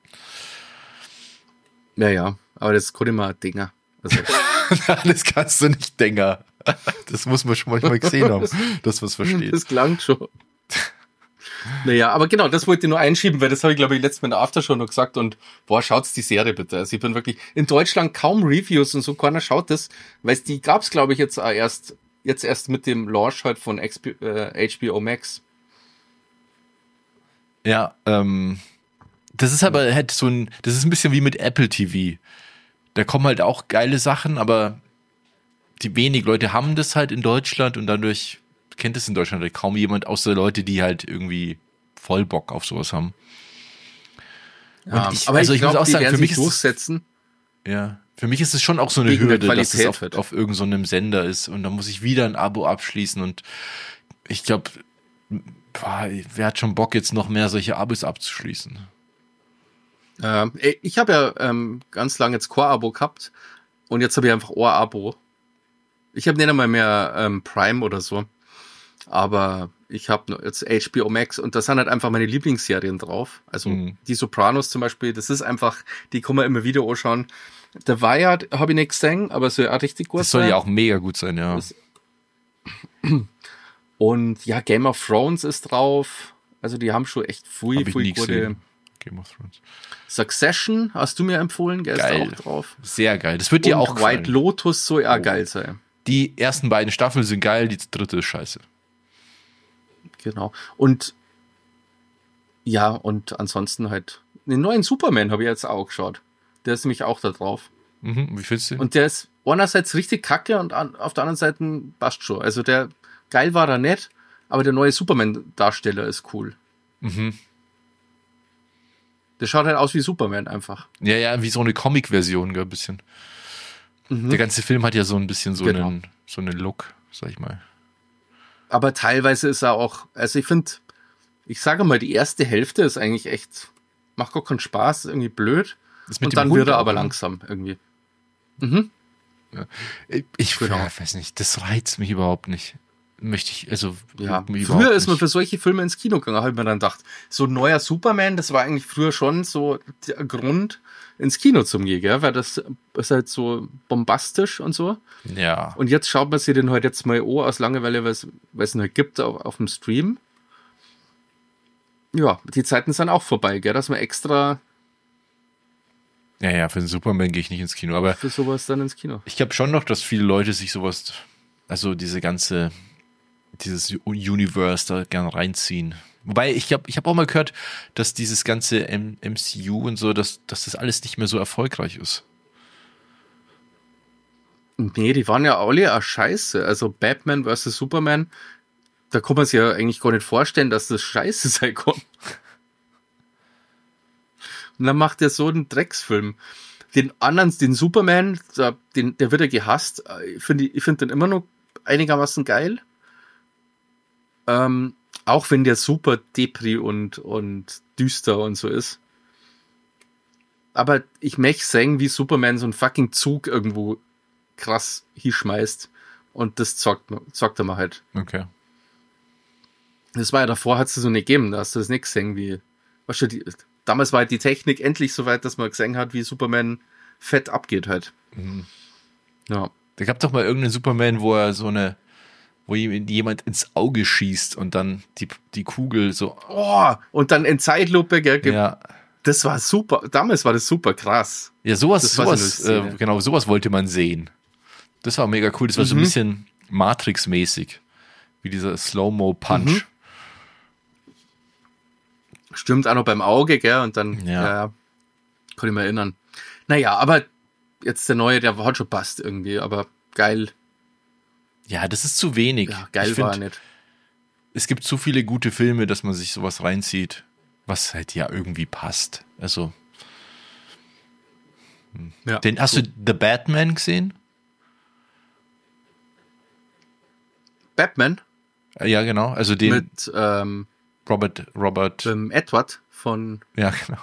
Ja, aber das kann ich mal Dinger. Also. Das kannst du nicht, Dinger. Das muss man schon manchmal gesehen haben, dass man es versteht. Das klang schon. Naja, aber genau, das wollte ich nur einschieben, weil das habe ich, glaube ich, letztes Mal in der Aftershow noch gesagt und schaut's die Serie bitte. Also ich bin wirklich, in Deutschland kaum Reviews und so, keiner schaut das, weil die gab's, glaube ich, jetzt erst mit dem Launch halt von HBO Max. Ja, das ist aber halt das ist ein bisschen wie mit Apple TV. Da kommen halt auch geile Sachen, aber die wenig Leute haben das halt in Deutschland und dadurch kennt es in Deutschland halt kaum jemand, außer Leute, die halt irgendwie voll Bock auf sowas haben. Ja, aber ich muss auch sagen, für mich durchsetzen. Für mich ist es schon auch so eine Hürde, dass es auf irgendeinem so einem Sender ist und da muss ich wieder ein Abo abschließen und ich glaube, wer hat schon Bock, jetzt noch mehr solche Abos abzuschließen? Ich habe ja ganz lange jetzt Core-Abo gehabt und jetzt habe ich einfach Ohr-Abo. Ich habe nicht einmal mehr Prime oder so. Aber ich habe jetzt HBO Max und da sind halt einfach meine Lieblingsserien drauf. Also die Sopranos zum Beispiel, das ist einfach, die kann man immer wieder anschauen. The Wire habe ich nicht gesehen, aber soll auch richtig gut sein. Das soll ja auch mega gut sein, ja. Und ja, Game of Thrones ist drauf. Also die haben schon echt viel gute... Game of Thrones. Succession hast du mir empfohlen, gell? Geil. Ist auch drauf. Sehr geil. Das wird dir auch gefallen. White Lotus soll ja geil sein. Die ersten beiden Staffeln sind geil, die dritte ist scheiße. Genau. Und ja, und ansonsten halt den neuen Superman habe ich jetzt auch geschaut. Der ist nämlich auch da drauf. Wie findest du? Und der ist einerseits richtig kacke und auf der anderen Seite passt schon. Also der geil war er nicht, aber der neue Superman-Darsteller ist cool. Der schaut halt aus wie Superman einfach. Ja, wie so eine Comic-Version, ein bisschen. Der ganze Film hat ja so ein bisschen so einen Look, sag ich mal. Aber teilweise ist er auch, also ich sage mal, die erste Hälfte ist eigentlich echt, macht gar keinen Spaß, irgendwie blöd. Und dann wird er aber langsam irgendwie. Ja. Ich weiß nicht, das reizt mich überhaupt nicht. Möchte ich, also. Ja, früher ist man für solche Filme ins Kino gegangen, habe ich mir dann gedacht, so ein neuer Superman, das war eigentlich früher schon so der Grund, ins Kino zu gehen, gell? Weil das ist halt so bombastisch und so. Ja. Und jetzt schaut man sich den halt jetzt mal an aus Langeweile, weil es ihn halt gibt auf dem Stream. Ja, die Zeiten sind auch vorbei, gell? Dass man extra... Ja, für den Superman gehe ich nicht ins Kino, aber... Für sowas dann ins Kino. Ich glaube schon noch, dass viele Leute sich sowas, also dieses Universe da gern reinziehen. Wobei, ich habe auch mal gehört, dass dieses ganze MCU und so, dass das alles nicht mehr so erfolgreich ist. Nee, die waren ja alle auch scheiße. Also Batman vs. Superman, da kann man sich ja eigentlich gar nicht vorstellen, dass das scheiße sein kann. Und dann macht er so einen Drecksfilm. Den anderen, den Superman, der wird ja gehasst. Ich finde den immer noch einigermaßen geil. Auch wenn der super Depri und düster und so ist. Aber ich möchte sehen, wie Superman so einen fucking Zug irgendwo krass hinschmeißt. Und das zockt er mal halt. Okay. Das war ja davor, hat es so nicht gegeben. Da hast du das nicht gesehen, wie... Weißt du, damals war halt die Technik endlich so weit, dass man gesehen hat, wie Superman fett abgeht halt. Ja. Da gab doch mal irgendeinen Superman, wo jemand ins Auge schießt und dann die Kugel so... Oh, und dann in Zeitlupe, gell? Ja. Das war super. Damals war das super krass. Ja, sowas wollte man sehen. Das war mega cool. Das war so ein bisschen Matrix-mäßig. Wie dieser Slow-Mo-Punch. Stimmt, auch noch beim Auge, gell? Und dann, ja, kann ich mich erinnern. Naja, aber jetzt der neue, der hat schon passt irgendwie, aber geil. Ja, das ist zu wenig. Ja, geil war er nicht. Es gibt zu viele gute Filme, dass man sich sowas reinzieht, was halt ja irgendwie passt. Also. Ja, hast du The Batman gesehen? Batman? Ja, genau. Also den. Mit Robert. Edward von. Ja, genau.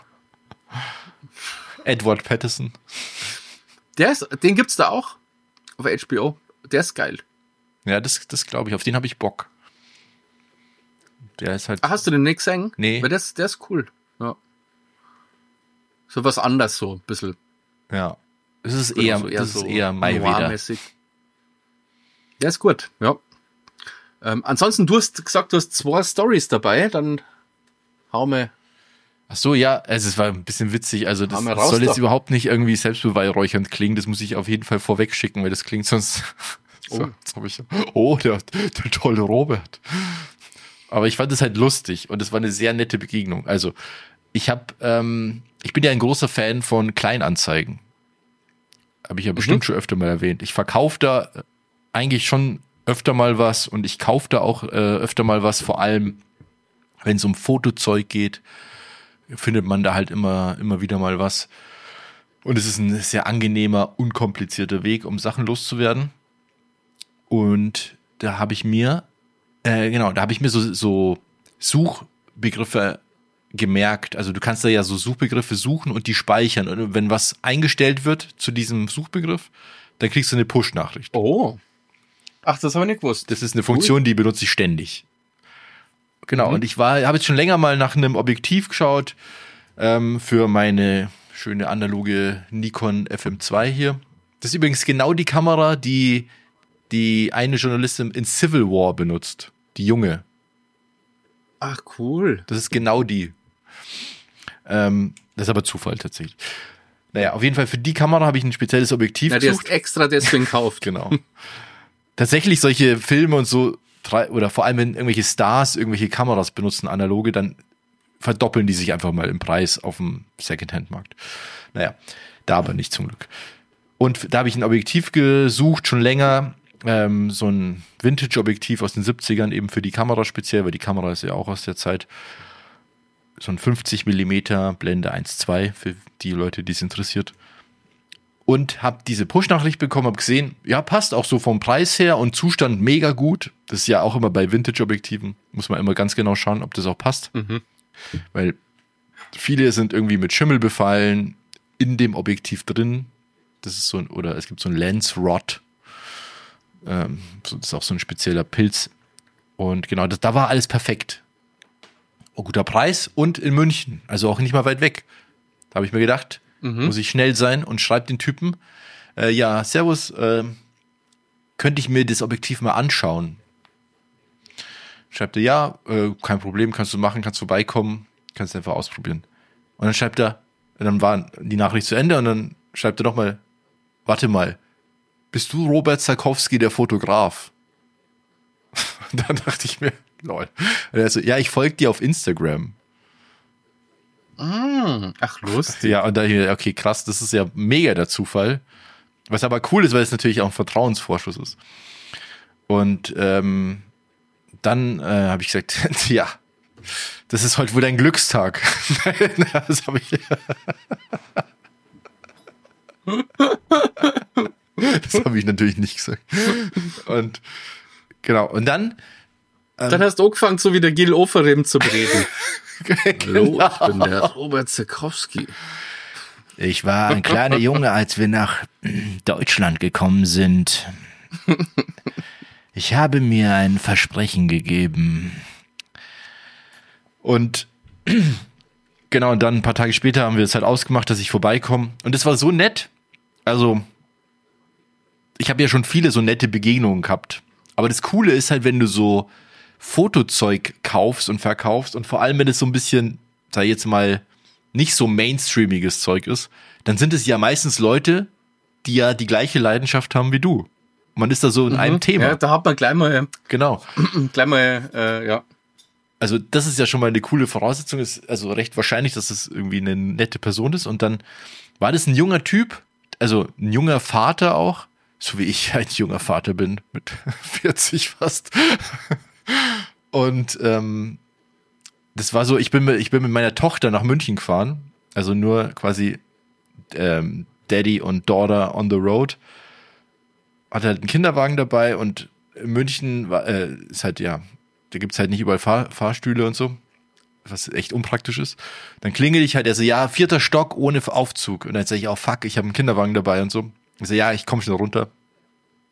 Edward Pattinson. Den gibt's da auch auf HBO. Der ist geil. Ja, das glaube ich. Auf den habe ich Bock. Der ist halt. Ach, hast du den nicht gesehen? Nee. Weil der ist cool. Ja. So was anderes, so ein bisschen. Ja. Das ist eher Maiweder. noir-mäßig. Der ist gut, ja. Ansonsten, du hast gesagt, du hast 2 Stories dabei, dann hau mir. Ach so, ja, also es war ein bisschen witzig. Also das raus soll jetzt da. überhaupt nicht irgendwie selbstbeweihräuchernd klingen. Das muss ich auf jeden Fall vorweg schicken, weil das klingt sonst. So, jetzt habe ich. Oh, der tolle Robert. Aber ich fand es halt lustig und es war eine sehr nette Begegnung. Also ich bin ja ein großer Fan von Kleinanzeigen. Habe ich ja bestimmt schon öfter mal erwähnt. Ich verkaufe da eigentlich schon öfter mal was und ich kaufe da auch öfter mal was. Vor allem, wenn es um Fotozeug geht, findet man da halt immer wieder mal was. Und es ist ein sehr angenehmer, unkomplizierter Weg, um Sachen loszuwerden. Und da habe ich mir so Suchbegriffe gemerkt. Also du kannst da ja so Suchbegriffe suchen und die speichern. Und wenn was eingestellt wird zu diesem Suchbegriff, dann kriegst du eine Push-Nachricht. Oh. Ach, das habe ich nicht gewusst. Das ist eine Funktion, die benutze ich ständig. Genau, und ich habe jetzt schon länger mal nach einem Objektiv geschaut für meine schöne analoge Nikon FM2 hier. Das ist übrigens genau die Kamera, die eine Journalistin in Civil War benutzt. Die junge. Ach, cool. Das ist genau die. Das ist aber Zufall tatsächlich. Naja, auf jeden Fall für die Kamera habe ich ein spezielles Objektiv gesucht. Die ist extra deswegen gekauft. Genau. Tatsächlich solche Filme und so, oder vor allem wenn irgendwelche Stars irgendwelche Kameras benutzen, analoge, dann verdoppeln die sich einfach mal im Preis auf dem Secondhand-Markt. Naja, da aber nicht zum Glück. Und da habe ich ein Objektiv gesucht, schon länger, so ein Vintage-Objektiv aus den 70ern, eben für die Kamera speziell, weil die Kamera ist ja auch aus der Zeit. So ein 50 mm Blende 1.2 für die Leute, die es interessiert. Und habe diese Push-Nachricht bekommen, habe gesehen, ja, passt auch so vom Preis her und Zustand mega gut. Das ist ja auch immer bei Vintage-Objektiven, muss man immer ganz genau schauen, ob das auch passt. Weil viele sind irgendwie mit Schimmel befallen, in dem Objektiv drin. Das ist oder es gibt so ein Lens Rot. Das ist auch so ein spezieller Pilz. Und genau, da war alles perfekt. Oh, guter Preis und in München, also auch nicht mal weit weg. Da habe ich mir gedacht, muss ich schnell sein und schreibe den Typen, ja, servus, könnte ich mir das Objektiv mal anschauen? Schreibt er, ja, kein Problem, kannst du machen, kannst vorbeikommen, kannst einfach ausprobieren. Und dann schreibt er, dann war die Nachricht zu Ende und dann schreibt er nochmal, warte mal, bist du Robert Sarkowski, der Fotograf? Und dann dachte ich mir, lol. Also, ja, ich folge dir auf Instagram. Ach, lustig. Ja, und da hier, okay, krass, das ist ja mega der Zufall. Was aber cool ist, weil es natürlich auch ein Vertrauensvorschuss ist. Und dann habe ich gesagt, ja, das ist heute wohl dein Glückstag. Das habe ich. Das habe ich natürlich nicht gesagt. Und genau, und dann hast du angefangen, so wie der Gil Oferim zu reden. Hallo, genau. ich bin der Robert Sarkowski. Ich war ein kleiner Junge, als wir nach Deutschland gekommen sind. Ich habe mir ein Versprechen gegeben. Und genau, und dann ein paar Tage später haben wir es halt ausgemacht, dass ich vorbeikomme. Und es war so nett. Also, ich habe ja schon viele so nette Begegnungen gehabt. Aber das Coole ist halt, wenn du so Fotozeug kaufst und verkaufst und vor allem, wenn es so ein bisschen, sag ich jetzt mal, nicht so mainstreamiges Zeug ist, dann sind es ja meistens Leute, die ja die gleiche Leidenschaft haben wie du. Man ist da so in einem Thema. Ja, da hat man gleich mal, genau. Ja. Also das ist ja schon mal eine coole Voraussetzung, ist also recht wahrscheinlich, dass es irgendwie eine nette Person ist. Und dann war das ein junger Typ, also ein junger Vater auch, so wie ich ein junger Vater bin, mit 40 fast. Und das war so, ich bin mit meiner Tochter nach München gefahren, also nur quasi Daddy und Daughter on the road. Hatte halt einen Kinderwagen dabei und in München ist halt, ja, da gibt's halt nicht überall Fahrstühle und so, was echt unpraktisch ist. Dann klingel ich halt, er so, ja, 4. Stock ohne Aufzug. Und dann sage ich, oh fuck, ich habe einen Kinderwagen dabei und so. Ich so, ja, ich komme schon runter.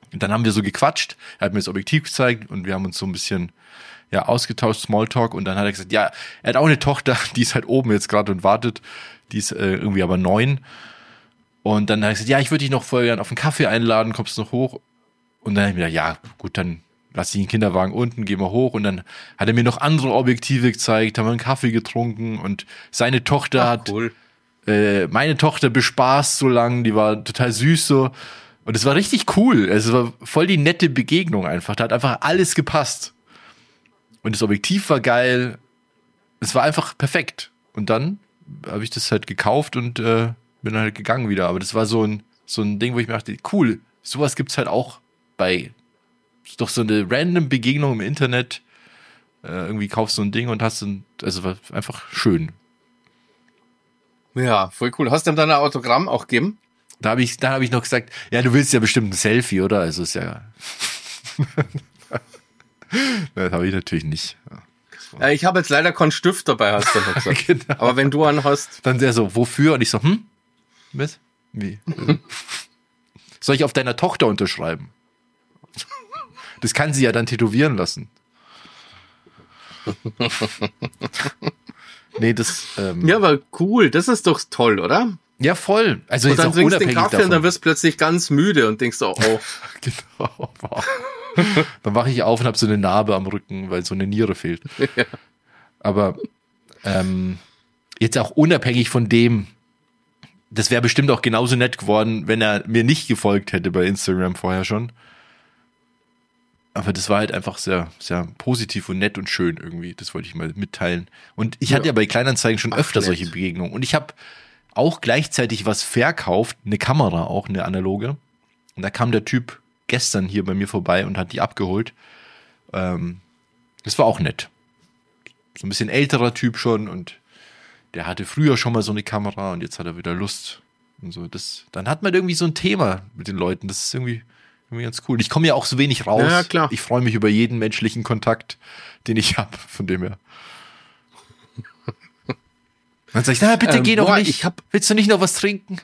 Und dann haben wir so gequatscht, er hat mir das Objektiv gezeigt und wir haben uns so ein bisschen ausgetauscht, Smalltalk, und dann hat er gesagt, ja, er hat auch eine Tochter, die ist halt oben jetzt gerade und wartet, die ist irgendwie aber 9. Und dann hat er gesagt, ja, ich würde dich noch voll gern auf einen Kaffee einladen, kommst du noch hoch? Und dann habe ich mir gedacht, ja, gut, dann lass ich den Kinderwagen unten, gehen wir hoch. Und dann hat er mir noch andere Objektive gezeigt, haben wir einen Kaffee getrunken und seine Tochter hat meine Tochter bespaßt so lang, die war total süß so. Und es war richtig cool, es war voll die nette Begegnung einfach, da hat einfach alles gepasst. Und das Objektiv war geil, es war einfach perfekt. Und dann habe ich das halt gekauft und bin dann halt gegangen wieder. Aber das war so ein Ding, wo ich mir dachte, cool, sowas gibt's halt auch ist doch so eine random Begegnung im Internet. Irgendwie kaufst du ein Ding und also war einfach schön. Ja, voll cool. Hast du ihm dann ein Autogramm auch gegeben? Da hab ich noch gesagt, ja, du willst ja bestimmt ein Selfie, oder? Also ist ja. Das habe ich natürlich nicht. Ja, ich habe jetzt leider keinen Stift dabei, hast du noch gesagt. Genau. Aber wenn du einen hast. Dann der so, wofür? Und ich so, was? Wie? Soll ich auf deiner Tochter unterschreiben? Das kann sie ja dann tätowieren lassen. Nee, das. Ja, aber cool, das ist doch toll, oder? Ja, voll. Also und jetzt dann auch trinkst du den unabhängig Kaffee davon. und dann wirst du plötzlich ganz müde und denkst so, oh. Genau. Dann wache ich auf und habe so eine Narbe am Rücken, weil so eine Niere fehlt. Ja. Aber jetzt auch unabhängig von dem, das wäre bestimmt auch genauso nett geworden, wenn er mir nicht gefolgt hätte bei Instagram vorher schon. Aber das war halt einfach sehr, sehr positiv und nett und schön irgendwie. Das wollte ich mal mitteilen. Und ich hatte ja bei Kleinanzeigen schon öfter solche Begegnungen. Und ich habe auch gleichzeitig was verkauft, eine Kamera auch, eine analoge. Und da kam der Typ gestern hier bei mir vorbei und hat die abgeholt. Das war auch nett. So ein bisschen älterer Typ schon und der hatte früher schon mal so eine Kamera und jetzt hat er wieder Lust. Und so. Dann hat man irgendwie so ein Thema mit den Leuten. Das ist irgendwie ganz cool. Ich komme ja auch so wenig raus. Ja, klar. Ich freue mich über jeden menschlichen Kontakt, den ich habe, von dem her. Dann sag ich, na bitte geh doch nicht. Willst du nicht noch was trinken?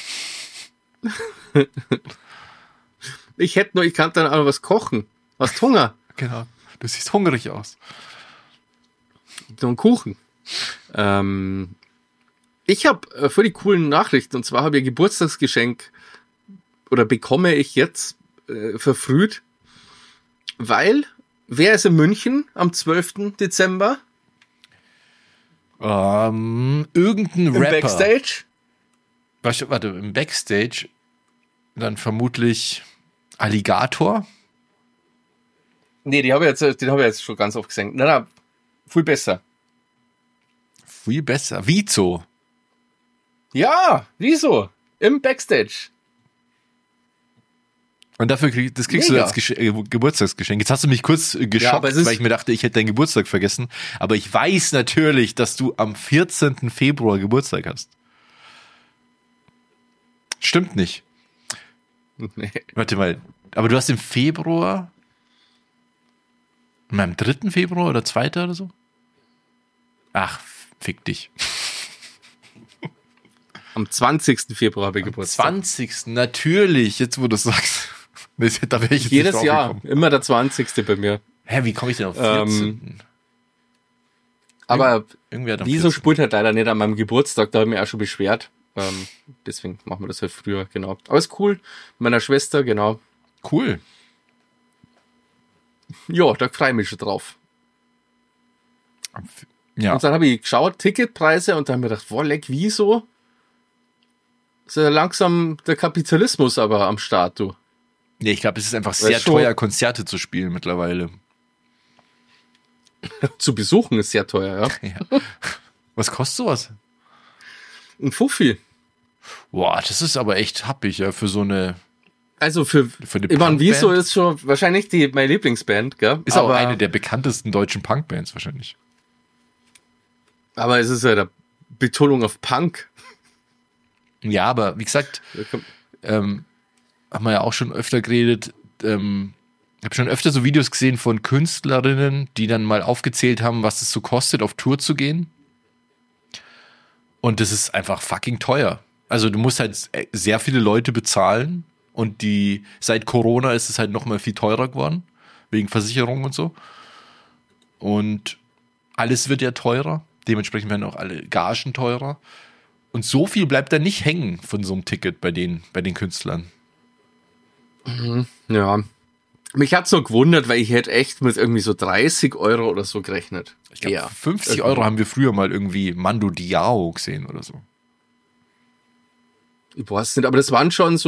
Ich kann dann auch was kochen. Hast Hunger? Genau. Du siehst hungrig aus. So ein Kuchen. Ich habe voll die coolen Nachrichten. Und zwar habe ich ein Geburtstagsgeschenk oder bekomme ich jetzt verfrüht, weil wer ist in München am 12. Dezember? Irgendein Rapper. Im Backstage? Warte, im Backstage dann vermutlich Alligator? Nee, den habe ich jetzt schon ganz oft gesehen. Na, viel besser. Viel besser. Wieso? Ja, wieso? Im Backstage. Und dafür kriegst du als Geburtstagsgeschenk. Jetzt hast du mich kurz geschockt, weil ich mir dachte, ich hätte deinen Geburtstag vergessen. Aber ich weiß natürlich, dass du am 14. Februar Geburtstag hast. Stimmt nicht. Nee. Warte mal. Aber du hast im Februar, am 3. Februar oder 2. oder so? Ach, fick dich. Am 20. Februar habe ich Geburtstag. Am 20. Natürlich, jetzt wo du es sagst. Da wäre ich jetzt jedes Jahr, immer der 20. bei mir. Hä, wie komme ich denn auf 14? Aber wieso spielt halt leider nicht an meinem Geburtstag? Da habe ich mich auch schon beschwert. Deswegen machen wir das halt früher, genau. Aber ist cool. Mit meiner Schwester, genau. Cool. Ja, da freue ich mich schon drauf. Ja. Und dann habe ich geschaut, Ticketpreise, und dann habe ich gedacht, boah, leck, wieso? Ist ja langsam der Kapitalismus aber am Start, du. Nee, ich glaube, es ist einfach sehr teuer, Konzerte zu spielen mittlerweile. Zu besuchen ist sehr teuer, ja. Ja. Was kostet sowas? Ein Fuffi. Boah, das ist aber echt happig, ja, für so eine. Also für ich meine, wieso ist schon wahrscheinlich meine Lieblingsband, gell? Ist aber auch eine der bekanntesten deutschen Punkbands wahrscheinlich. Aber es ist ja der Betonung auf Punk. Ja, aber wie gesagt, haben wir ja auch schon öfter geredet, ich habe schon öfter so Videos gesehen von Künstlerinnen, die dann mal aufgezählt haben, was es so kostet, auf Tour zu gehen. Und das ist einfach fucking teuer. Also du musst halt sehr viele Leute bezahlen Und seit Corona ist es halt nochmal viel teurer geworden, wegen Versicherung und so. Und alles wird ja teurer. Dementsprechend werden auch alle Gagen teurer. Und so viel bleibt da nicht hängen von so einem Ticket bei den Künstlern. Ja. Mich hat's so gewundert, weil ich hätte echt mit irgendwie so 30 Euro oder so gerechnet. Ich glaube, 50 Euro haben wir früher mal irgendwie Mando Diao gesehen oder so. Ich weiß nicht, aber das waren schon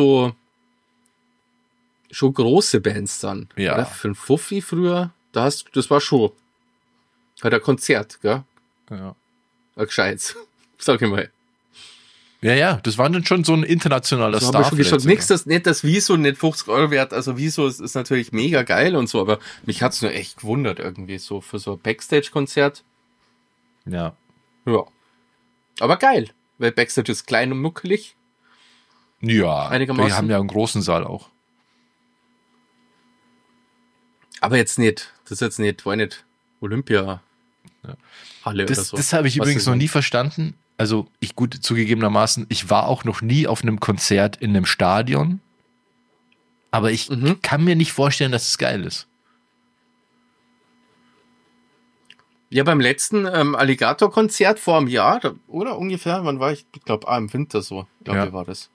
schon große Bands dann. Ja. Oder? Für ein Fuffi früher, das war schon halt ein Konzert, gell? Ja. Ein gescheites, sag ich mal. Ja, das war dann schon so ein internationaler So Star. Schon geschaut. Nicht das Wieso, nicht 50 Euro wert. Also Wieso ist natürlich mega geil und so, aber mich hat's nur echt gewundert irgendwie so für so ein Backstage-Konzert. Ja. Ja. Aber geil, weil Backstage ist klein und muckelig. Ja, Einigermaßen. wir haben ja einen großen Saal auch. Aber jetzt nicht, das ist jetzt nicht, war nicht Olympia Halle oder so. Das habe ich übrigens noch nie verstanden. Also zugegebenermaßen, ich war auch noch nie auf einem Konzert in einem Stadion, aber ich kann mir nicht vorstellen, dass es geil ist. Ja, beim letzten Alligator-Konzert vor einem Jahr, oder ungefähr, wann war ich? Ich glaube, im Winter so, war das.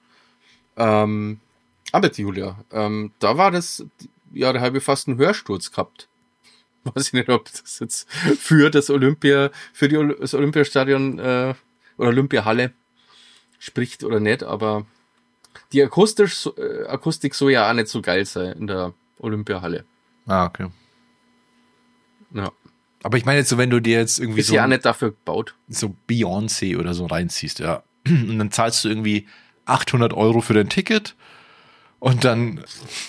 Aber Julia, da war das, ja, da habe ich fast einen Hörsturz gehabt. Weiß ich nicht, ob das jetzt für das Olympiastadion oder Olympiahalle spricht oder nicht, aber die Akustik soll ja auch nicht so geil sein in der Olympiahalle. Ah, okay. Ja. Aber ich meine jetzt so, wenn du dir jetzt irgendwie ist ja auch nicht dafür gebaut. So Beyoncé oder so reinziehst, ja. Und dann zahlst du irgendwie 800 Euro für dein Ticket und dann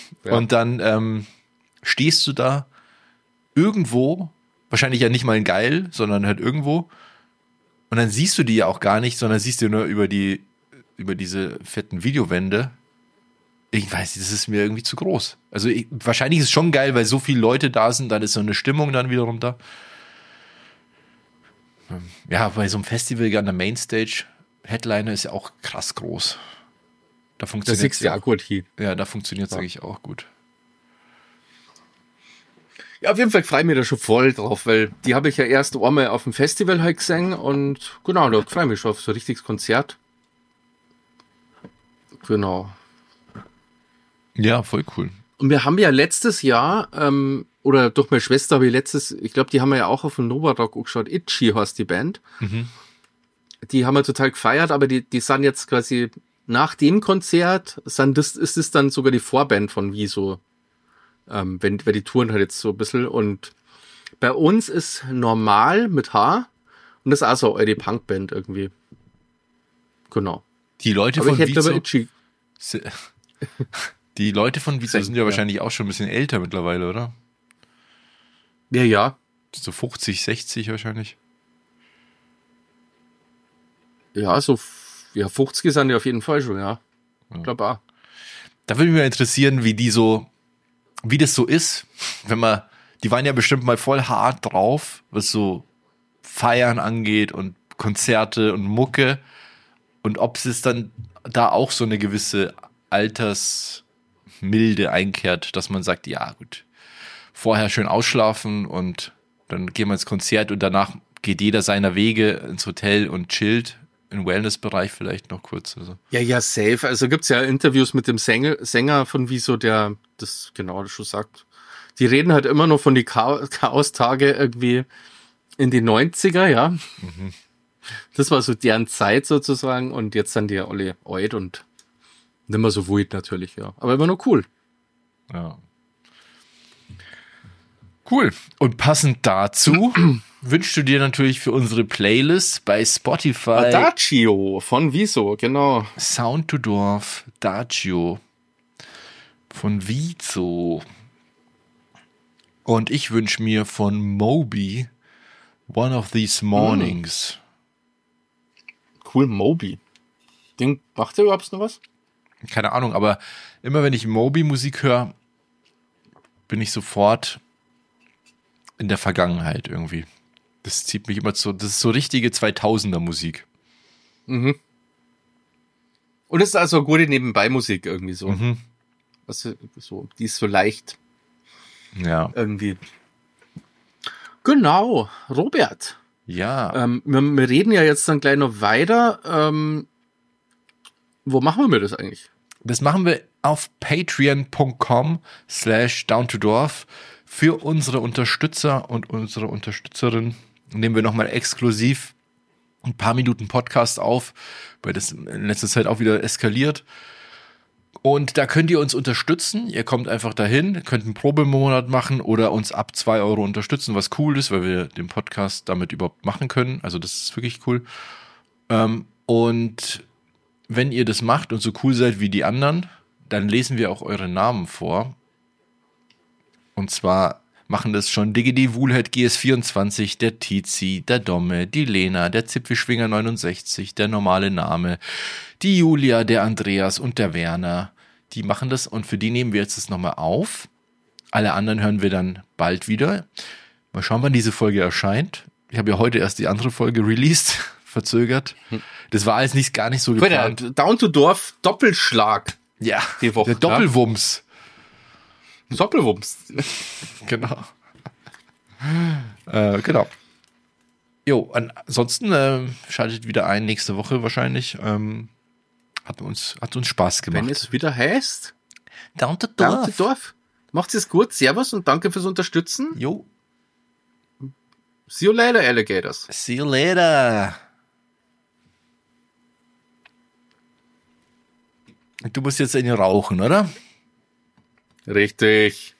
stehst du da irgendwo, wahrscheinlich ja nicht mal in geil, sondern halt irgendwo. Und dann siehst du die ja auch gar nicht, sondern siehst du nur über diese fetten Videowände. Ich weiß nicht, das ist mir irgendwie zu groß. Also wahrscheinlich ist es schon geil, weil so viele Leute da sind, dann ist so eine Stimmung dann wiederum da. Ja, bei so einem Festival an der Mainstage, Headliner ist ja auch krass groß. Da funktioniert es ja gut hier. Ja, da funktioniert es eigentlich auch gut. Ja, auf jeden Fall freue ich mich da schon voll drauf, weil die habe ich ja erst einmal auf dem Festival halt gesehen und genau, da freue ich mich schon auf so ein richtiges Konzert. Genau. Ja, voll cool. Und wir haben ja letztes Jahr, oder durch meine Schwester habe ich ich glaube, die haben wir ja auch auf dem Nova Rock geschaut, Itchy heißt die Band. Mhm. Die haben wir total gefeiert, aber die sind jetzt quasi nach dem Konzert, ist es dann sogar die Vorband von Wieso. Weil die touren halt jetzt so ein bisschen. Und bei uns ist Normal mit H und das ist auch so eine Punkband irgendwie. Genau. Die Leute aber von Wieso. Die Leute von Wieso sind ja wahrscheinlich auch schon ein bisschen älter mittlerweile, oder? Ja. So 50, 60 wahrscheinlich. Ja, 50 sind die auf jeden Fall schon, ja. Ich glaube auch. Da würde mich mal interessieren, wie das so ist, die waren ja bestimmt mal voll hart drauf, was so Feiern angeht und Konzerte und Mucke und ob es dann da auch so eine gewisse Altersmilde einkehrt, dass man sagt, ja gut, vorher schön ausschlafen und dann gehen wir ins Konzert und danach geht jeder seiner Wege ins Hotel und chillt. Im Wellness-Bereich vielleicht noch kurz. Also. Ja, safe. Also gibt's ja Interviews mit dem Sänger von Wieso, der das genau schon sagt. Die reden halt immer noch von die Chaos-Tage irgendwie in die 90er, ja. Mhm. Das war so deren Zeit sozusagen und jetzt sind die ja alle alt und nicht mehr so wild natürlich, ja. Aber immer noch cool. Ja. Cool. Und passend dazu wünschst du dir natürlich für unsere Playlist bei Spotify Adagio von Wieso, genau. Sound to Dorf, Adagio von Wieso. Und ich wünsche mir von Moby One of These Mornings. Cool, Moby. Den macht der überhaupt noch was? Keine Ahnung, aber immer wenn ich Moby-Musik höre, bin ich sofort in der Vergangenheit irgendwie. Das zieht mich immer das ist so richtige 2000er Musik. Mhm. Und es ist also gute Nebenbei-Musik irgendwie so. Mhm. Also so, die ist so leicht. Ja. Irgendwie. Genau, Robert. Ja. Wir reden ja jetzt dann gleich noch weiter. Wo machen wir das eigentlich? Das machen wir auf patreon.com/downtodorf. Für unsere Unterstützer und unsere Unterstützerin nehmen wir nochmal exklusiv ein paar Minuten Podcast auf, weil das in letzter Zeit auch wieder eskaliert. Und da könnt ihr uns unterstützen. Ihr kommt einfach dahin, könnt einen Probemonat machen oder uns ab 2 Euro unterstützen, was cool ist, weil wir den Podcast damit überhaupt machen können. Also das ist wirklich cool. Und wenn ihr das macht und so cool seid wie die anderen, dann lesen wir auch eure Namen vor. Und zwar machen das schon Diggity Woolhead GS24, der Tizi, der Domme, die Lena, der Zipfelschwinger 69, der normale Name, die Julia, der Andreas und der Werner. Die machen das und für die nehmen wir jetzt das nochmal auf. Alle anderen hören wir dann bald wieder. Mal schauen, wann diese Folge erscheint. Ich habe ja heute erst die andere Folge released, verzögert. Das war alles gar nicht so geplant. Down to Dorf Doppelschlag. Ja, die Woche, der Doppelwumms. Doppelwumms. Genau. Genau. Jo, ansonsten schaltet wieder ein nächste Woche wahrscheinlich. Hat uns Spaß gemacht. Wenn es wieder heißt, Down to Dorf. Macht's es gut, servus und danke fürs Unterstützen. Jo. See you later, Alligators. See you later. Du musst jetzt eine rauchen, oder? Richtig.